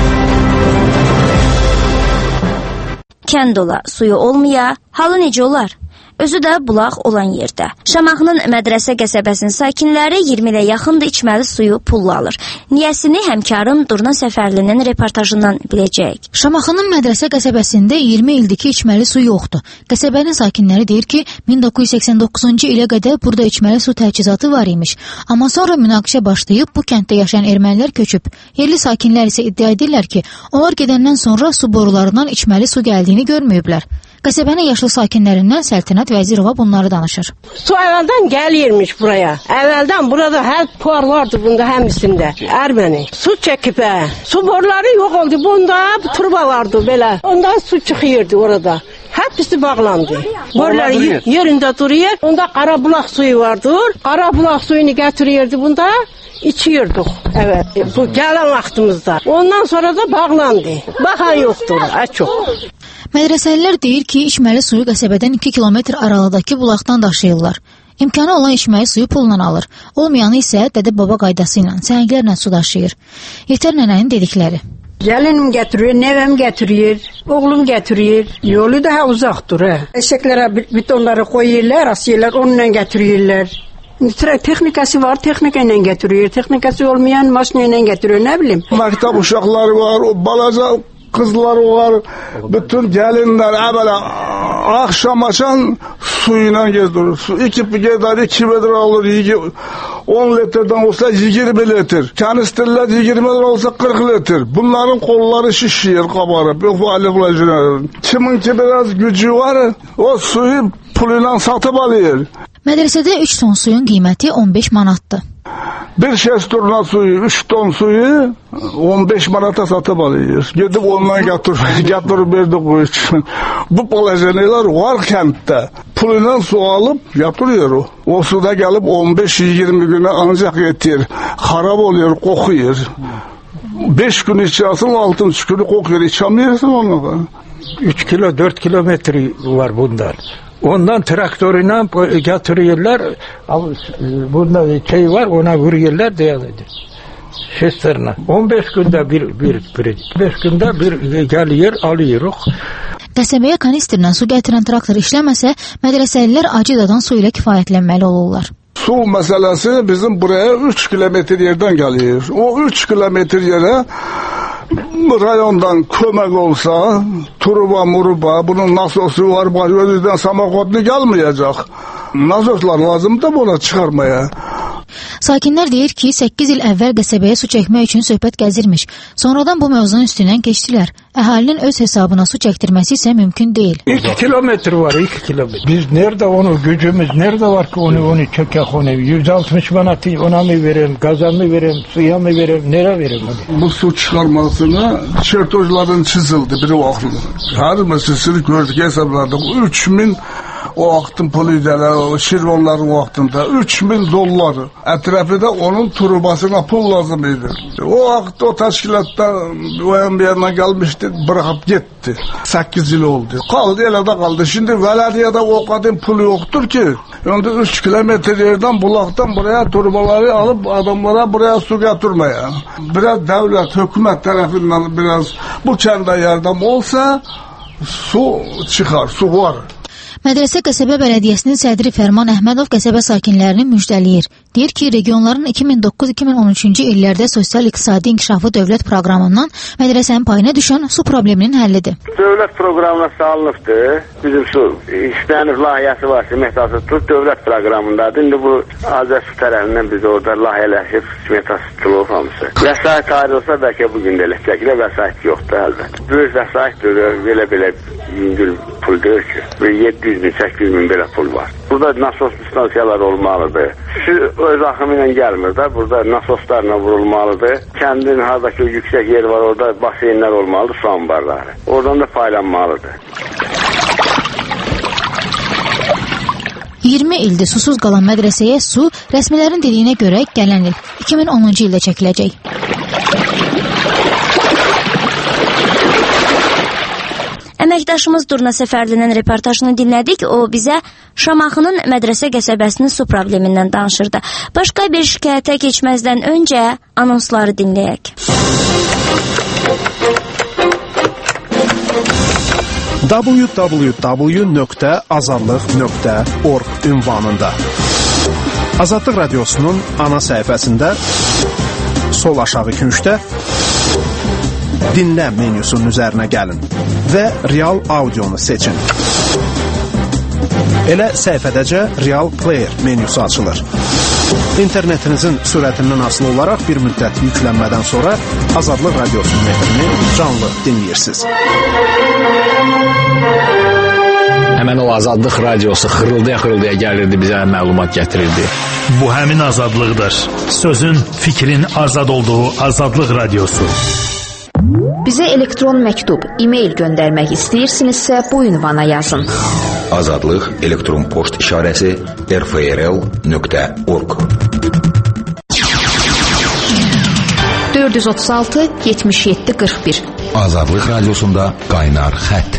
Kənd ola, suyu olmaya, halı necə olar? Özü də bulaq olan yerdə. Şamaxının Mədrəsə qəsəbəsinin sakinləri iyirmi ilə yaxındır içməli suyu pulla alır. Niyəsini həmkarım Durna Səfərlinin reportajından biləcəyik. Şamaxının Mədrəsə qəsəbəsində iyirmi ildir ki, içməli su yoxdur. Qəsəbənin sakinləri deyir ki, min doqquz yüz səksən doqquzuncu ilə qədər burada içməli su təchizatı var imiş. Amma sonra münaqişə başlayıb bu kənddə yaşayan ermənilər köçüb. Yerli sakinlər isə iddia edirlər ki, onlar gedəndən sonra su borularından içməli su gəldiyini görməyiblər. Qəsəbənin yaşlı sakinlərindən Səltinət Vəzirova bunları danışır. Su əvvəldən gəlirmiş buraya. Əvvəldən burada hər puar vardı bunda həmsində. Erməni. Su çəkib hə. Su boruları yox oldu. Bunda turbalardı belə. Ondan su çıxırdı orada. Hepsi bağlandı. Borular yerində duruyor. Onda Qarabulaq suyu vardır. Qarabulaq suyunu gətirirdi bunda. İçiyorduk. Evet. Bu gelen vaxtımızda. Ondan sonra da bağlandı. Baxan yoxdur. Ə çox. Mədrəsəlilər deyir ki, içməli suyu qəsəbədən iki kilometr aralıdakı bulaqdan daşıyırlar. İmkanı olan içməli suyu pulla alır. Olmayanı isə dədə-baba qaydası ilə, səhənglərlə su daşıyır. Yetər nənənin dedikləri. Gəlinim gətirir, nevəm gətirir, oğlum gətirir. Yolu daha uzaqdır. Eşəklərə betonları qoyurlar, asırlar, onunla gətirirlər. Texnikası var, texnika ilə gətirir. Texnikası olmayan maşına ilə gətirir, nə bilim. Məktəb uşaqları var, o balaca kızlar var, bütün gelinler evvela akşam açan suyla gezdirir. Su iki gider, iki metre alır, on litreden olsa yirmi litre. Kanisterler yirmi litre olsa kırk litre. Bunların kolları şişiyor, kabarıp. Yok bu alevler. Kimin ki biraz gücü var, o suyu puluyla satıp alıyor. Mədrəsədə üç ton suyun qiyməti on beş manatdır. Bir şeş turna suyu, üç ton suyu on beş manata satıp alıyoruz. Gidip ondan getirip getirip verdik bu için. Bu polajeneler var kentte. Pulundan su alıp yaptırıyor o. O suda gelip on beş yirmi güne ancak yetir. Harap oluyor, kokuyor. beş gün içersin, altıncı günü kokuyor. İçemiyorsun onu. üç kilo, dört kilometre var bundan. Ondan traktörüyle getiriyorlar. Bunda şey var, ona vuruyorlar diyorlar. Şesterine. on beş günde bir, bir, bir, beş günde bir geliyor, alıyoruz. Qəsəbəyə kanisterlə su gətirən traktor işləməsə, mədrəsəlilər Acıdadan su ilə kifayətlənməli olurlar. Su meselesi bizim buraya üç kilometre yerden geliyor. O üç kilometre yere rayondan kömek olsa, turuba muruba, bunun nasosu var, özüden samakotlu gelmeyecek. Nasoslar lazım da buna çıkarmaya. Sakinlər deyir ki, səkkiz il əvvəl qəsəbəyə su çəkmək üçün söhbət gəzirmiş. Sonradan bu mövzunun üstündən keçdilər. Əhalinin öz hesabına su çəkdirməsi isə mümkün deyil. iki kilometr var, iki kilometr. Biz nerede onu, gücümüz nerede var ki onu onu çekek onu? yüz altmış manatı ona mı vereyim, gaza mı vereyim, suya mı vereyim, nereye vereyim onu? Bu su çıkarmasına çertojların çizildi bir vaxtında. Her meselesini gördük hesaplarda. üç min o vaxtın polidələr, o şirvanların vaxtında üç min dolları. Ətrafı da onun turbasına pul lazım idi. O vaxt o təşkilatda o yan bir yerine gelmişti, bırakıp gitti. sekiz yıl oldu. Kaldı, elə də kaldı. Şimdi Vələdiyyədə o kadın pulu yoktur ki. Yani üç kilometre yerden, bulaktan buraya turbaları alıp adamlara buraya su getirmeye. Biraz devlet, hükümet tarafından biraz bu kəndə yardım olsa su çıkar, su var. Mədrəsə qəsəbə bələdiyyəsinin sədri Fərman Əhmədov qəsəbə sakinlərini müjdələyir. Deyir ki, regionların iki min doqquz iki min on üçüncü illərdə sosial-iqtisadi inkişafı dövlət proqramından mədrəsənin payına düşən su probleminin həllidir. Dövlət proqramına salınıbdır. Bizim su istənif layihəsi var ki, metasıtlıq dövlət proqramındadır. İndi bu Azər su tərəfindən biz orada layihələşib metasıtlıq hamısı. Vəsait ayrılsa bəlkə bugün də eləcək. Vəsait yoxdur əlbəttə. Böyük vəsaitdir, belə-belə yüngül pul deyir ki, yeddi yüz min, səkkiz yüz min belə pul var. Burada nasos stansiyalar olmalıdır. Su öz axımı ilə gəlmir də, burada nasoslarla vurulmalıdır. Kəndin haradakı yüksək yer var, orada baseynlər olmalıdır, su ambarları. Oradan da paylanmalıdır. iyirmi ildir susuz qalan mədrəsəyə su rəsmilərin dediyinə görə gələn il iki min onuncu ildə çəkiləcək. Əməkdaşımız Durna Səfərlinin reportajını dinlədik. O bizə Şamaxının mədrəsə qəsəbəsinin su problemindən danışırdı. Başqa bir şikayətə keçməzdən öncə anonsları dinləyək. w w w nöqtə azadlıq nöqtə org ünvanında Azadlıq Radiosunun ana səhifəsində sol aşağı küncdə dinlə menyusunun üzərinə gəlin və real audionu seçin. Elə səhifədəcə Real Player menyusu açılır. İnternetinizin sürətindən asılı olaraq bir müddət yüklənmədən sonra Azadlıq Radiosunun efrini canlı dinləyirsiniz. Həmən o Azadlıq Radiosu xırıldaya-xırıldaya gəlirdi, bizə məlumat gətirirdi. Bu həmin azadlıqdır. Sözün, fikrin azad olduğu Azadlıq Radiosu. Bizə elektron məktub, e-mail göndərmək istəyirsinizsə bu ünvana yazın. Azadlıq elektron post işarəsi r f r l nöqtə org dörd yüz otuz altı yetmiş yeddi qırx bir Azadlıq Radiosunda qaynar xətt.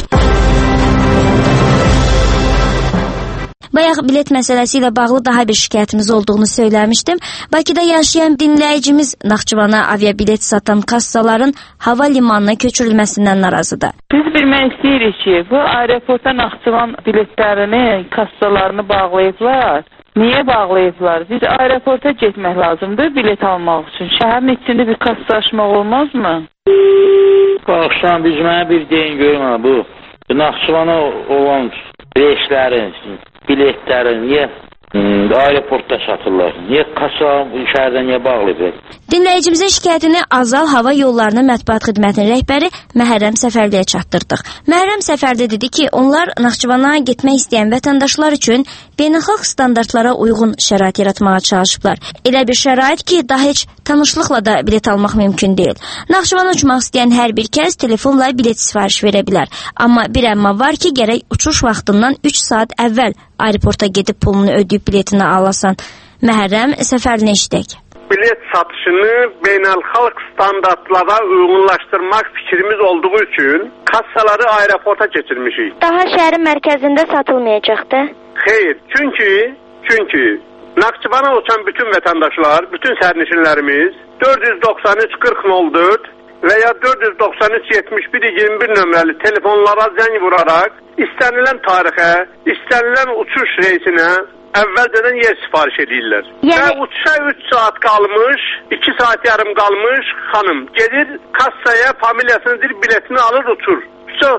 Bayaq bilet məsələsi ilə bağlı daha bir şikayətimiz olduğunu söyləmişdim. Bakıda yaşayan dinləyicimiz Naxçıvana aviabilet satan kassaların hava limanına köçürülməsindən narazıdır. Biz bilmək istəyirik ki, bu aeroporta Naxçıvan biletlərini, kassalarını bağlayıblar. Niyə bağlayıblar? Biz aeroporta getmək lazımdır bilet almaq üçün. Şəhərin içində bir kassa açmaq olmazmı? Baxşan, biz mənə bir deyin görmə bu. Naxçıvana olan reyslərin, biletlərin niyə aeroportda satırlar? Niyə kasa şəhərdə niyə bağlıdır? Dinləyicimizin şikayətini Azal Hava Yollarının mətbuat xidmətinin rəhbəri Məhərrəm Səfərliyə çatdırdıq. Məhərrəm Səfərli dedi ki, onlar Naxçıvana getmək istəyən vətəndaşlar üçün beynəlxalq standartlara uyğun şərait yaratmağa çalışıblar. Elə bir şərait ki, daha heç tanışlıqla da bilet almaq mümkün deyil. Naxçıvana uçmaq istəyən hər bir kəs telefonla bilet sifariş verə bilər. Amma bir əmma var ki, gərək uçuş vaxtından üç saat əvvəl aeroporta gedib pulunu ödəyib biletini alasan. Məhərrəm Səfərli eşidək. Bilet satışını beynəlxalq standartlara uyğunlaşdırmaq fikrimiz olduğu üçün kassaları aeroporta keçirmişik. Daha şəhərin mərkəzində satılmayacaqdı. Xeyr, çünki çünki Naxçıvana uçan bütün vətəndaşlar, bütün sərnişinlərimiz dörd yüz doxsan üç qırx nol dörd və ya dörd yüz doxsan üç yetmiş bir iyirmi bir nömrəli telefonlara zəng vuraraq istənilən tarixə, istənilən uçuş reysinə əvvəlcədən yer sifariş edirlər. Yəni... Və uçuşa üç saat qalmış, iki saat yarım qalmış xanım gedir kassaya, familiyasını dir, biletini alır, uçur. So,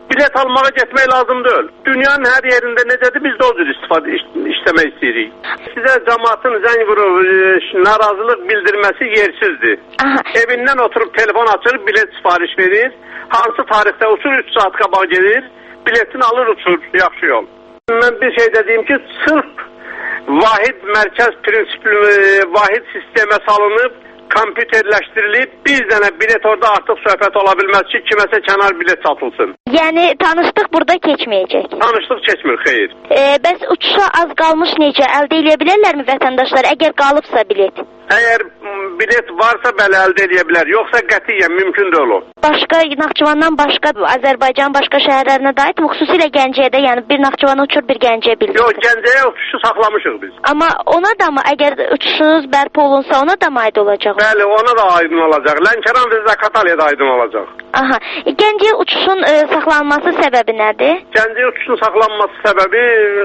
bilet almağa getmək lazım deyil. Dünyanın hər yerində necədir, biz də o cür istifadə işləmək istəyirik. Sizə cəmaatın zəng vurub narazılıq bildirməsi yersizdir. Aha. Evindən oturub telefon açır, bilet sifariş verir. Hansı tarixdə uçur, üç saat qabaq gelir, biletini alır, uçur, yaxşı yol. Mən bir şey dediyim ki, sırf vahid mərkəz prinsipli, vahid sistemə salınıb, kompüterləşdirilib, bir dənə bilet orada artıq söhbət ola bilməz ki, kiməsə kənar bilet satılsın. Yəni tanışlıq burada keçməyəcək? Tanışlıq keçmir, xeyr. E, bəs uçuşa az qalmış necə? Əldə edə bilərlərmi vətəndaşlar, əgər qalıbsa bilet? Əgər bilet varsa bəli əldə edə bilər, yoxsa qətiyyən mümkün deyil o. Başqa Naxçıvandan başqa Azərbaycan başqa şəhərlərinə də aidmi? Xüsusilə Gəncəyə, yəni bir Naxçıvana uçur, bir Gəncəyə bilir. Yox, Gəncəyə uçuşu saxlamışıq biz. Amma ona da mı, əgər uçuşunuz bərpa olunsa, ona da mı aid olacaq? Bəli, ona da aydın olacaq. Lənkəran və Zaqatalaya da aydın olacaq. Aha. Gəncəyə uçuşun e, saxlanması səbəbi nədir? Gəncəyə uçuşun saxlanması səbəbi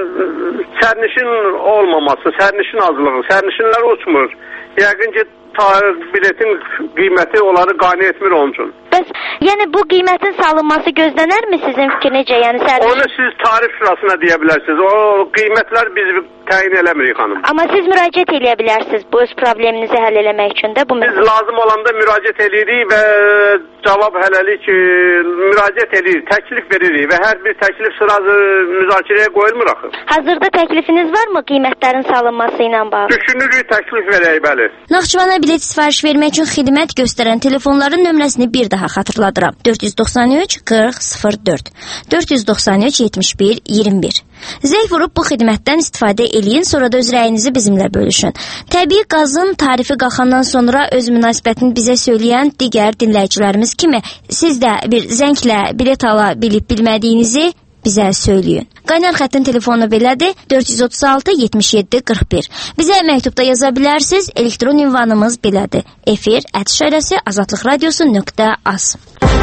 sərnişin olmaması, sərnişin azlığı, sərnişinlər uçmur. Yəqin ki, biletin qiyməti onları qane etmir onun üçün. Bəs, yəni bu qiymətin salınması gözlənərmi sizin fikrinizcə? Yəni sərnişin... Onu siz tarif şurasına deyə bilərsiniz. O qiymətlər biz təyin eləmirik xanım. Amma siz müraciət eləyə bilərsiniz bu öz probleminizi həll eləmək üçün də. Bu biz lazım olanda müraciət edirik və cavab hələlik müraciət edirik, təklif veririk və hər bir təklif sırası müzakirəyə qoyulmur axı. Hazırda təklifiniz varmı qiymətlərin salınması ilə bağlı? Düşünürük, təklif verək, bəli. Naxçıvana bilet sifariş vermək üçün xidmət göstərən telefonların nömrəsini bir daha xatırladıram. dörd yüz doxsan üç qırx sıfır dörd, dörd yüz doxsan üç yetmiş bir iyirmi bir. Zəng vurub bu xidmətdən istifadə eləyin, sonra da öz rəyinizi bizimlə bölüşün. Təbii qazın tarifi qalxandan sonra öz münasibətini bizə söyləyən digər dinləyicilərimiz kimi siz də bir zənglə bilet ala bilib bilmədiyinizi bizə söyləyin. Qaynar xəttin telefonu belədir: dörd yüz otuz altı yetmiş yeddi qırx bir. Bizə məktubda yaza bilərsiniz. Elektron ünvanımız belədir: efir at şərəsi azadlıqradiosu nöqtə az.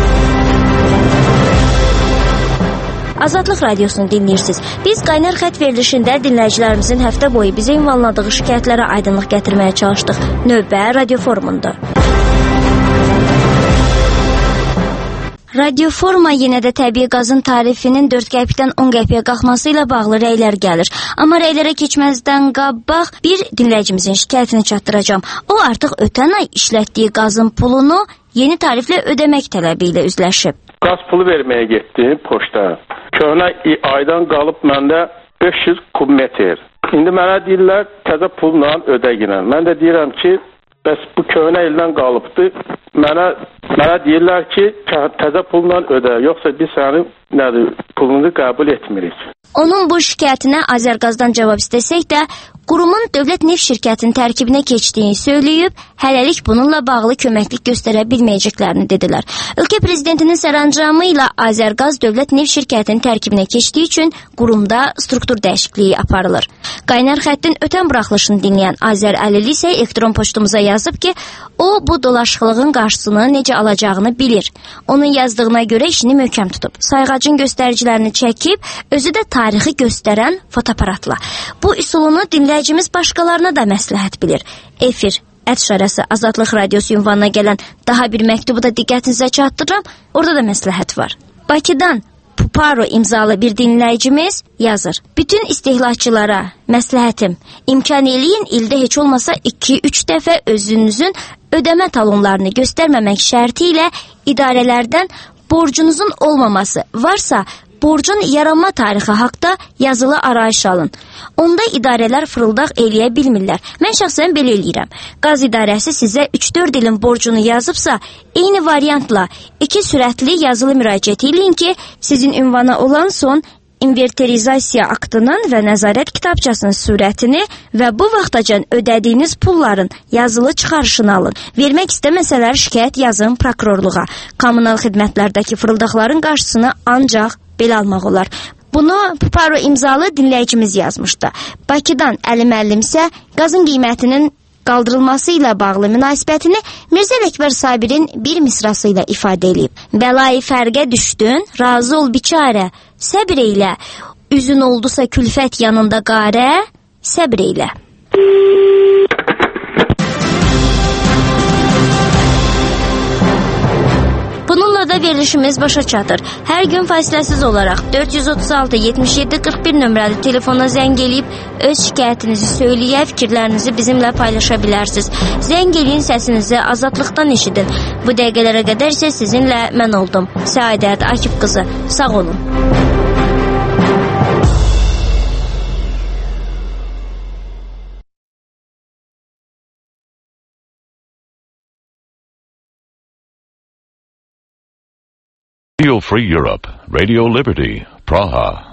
Azadlıq Radiosunu dinləyirsiniz. Biz Qaynar xətt verilişində dinləyicilərimizin həftə boyu bizə ünvanladığı şikayətlərə aydınlıq gətirməyə çalışdıq. Növbə radio forumunda. Radio forma yenə də təbii qazın tarifinin dörd qəpikdən on qəpiyə qalxması ilə bağlı rəylər gəlir. Amma rəylərə keçməzdən qabaq bir dinləyicimizin şikayətini çatdıracağım. O artıq ötən ay işlətdiyi qazın pulunu yeni tariflə ödəmək tələbi ilə üzləşib. Qaz pulu verməyə getdim poçta. Köhnə aydan qalıb məndə beş yüz kubmetr. İndi mənə deyirlər təzə pulla ödəginən. Mən də deyirəm ki, bəs bu köhnə ildən qalıbdı. Mənə mənə deyirlər ki, təzə pulla ödə, yoxsa biz sənin nədir, pulunu qəbul etmirik. Onun bu şikayətinə Azərqazdan cavab istəsək də, qurumun dövlət neft şirkətinin tərkibinə keçdiyini söyləyib, hələlik bununla bağlı köməklik göstərə bilməyəcəklərini dedilər. Ölkə prezidentinin sərəncamı ilə Azərqaz dövlət neft şirkətinin tərkibinə keçdiyi üçün qurumda struktur dəyişikliyi aparılır. Qaynar xəttin ötən buraxılışını dinləyən Azər Əlili isə elektron poçtumuza yazıb ki, o bu dolaşıqlığın qarşısını necə alacağını bilir. Onun yazdığına görə işini möhkəm tutub. Sayğacın göstəricilərini çəkib, özü də tarixi göstərən fotoaparatla. Bu üsulunu dinləyicimiz başqalarına da məsləhət bilir. Efir at şərəsi Azadlıq Radiosu ünvanına gələn daha bir məktubu da diqqətinizə çatdırıram. Orada da məsləhət var. Bakıdan Puparo imzalı bir dinləyicimiz yazır: bütün istehlakçılara məsləhətim, imkan eləyin ildə heç olmasa iki üç dəfə özünüzün ödəmə talonlarını göstərməmək şərti ilə idarələrdən borcunuzun olmaması varsa, borcun yaranma tarixi haqda yazılı arayış alın. Onda idarələr fırıldaq eləyə bilmirlər. Mən şəxsən belə eləyirəm. Qaz idarəsi sizə üç dörd ilin borcunu yazıbsa, eyni variantla iki sürətli yazılı müraciət eləyin ki, sizin ünvana olan son inverterizasiya aktının və nəzarət kitabçasının sürətini və bu vaxtacan ödədiyiniz pulların yazılı çıxarışını alın. Vermək istəməsələr şikayət yazın prokurorluğa. Kommunal xidmətlərdəki fırıldaqların qarşısını ancaq belə almaq olar. Bunu Puparo imzalı dinləyicimiz yazmışdı. Bakıdan Əli müəllim isə qazın qiymətinin qaldırılması ilə bağlı münasibətini Mirzə Əkbər Sabirin bir misrası ilə ifadə edib. Bəlayı fərqə düşdün, razı ol biçarə, səbr eylə. Üzün oldusa külfət yanında qarə, səbr eylə. Bununla Burada verilişimiz başa çatır. Hər gün fasiləsiz olaraq dörd yüz otuz altı yetmiş yeddi qırx bir nömrəli telefona zəng eləyib öz şikayətinizi söyləyə, fikirlərinizi bizimlə paylaşa bilərsiniz. Zəng eləyin, səsinizi azadlıqdan eşidin. Bu dəqiqələrə qədər isə sizinlə mən oldum. Səadət Akif qızı. Sağ olun. Radio Free Europe, Radio Liberty, Praha.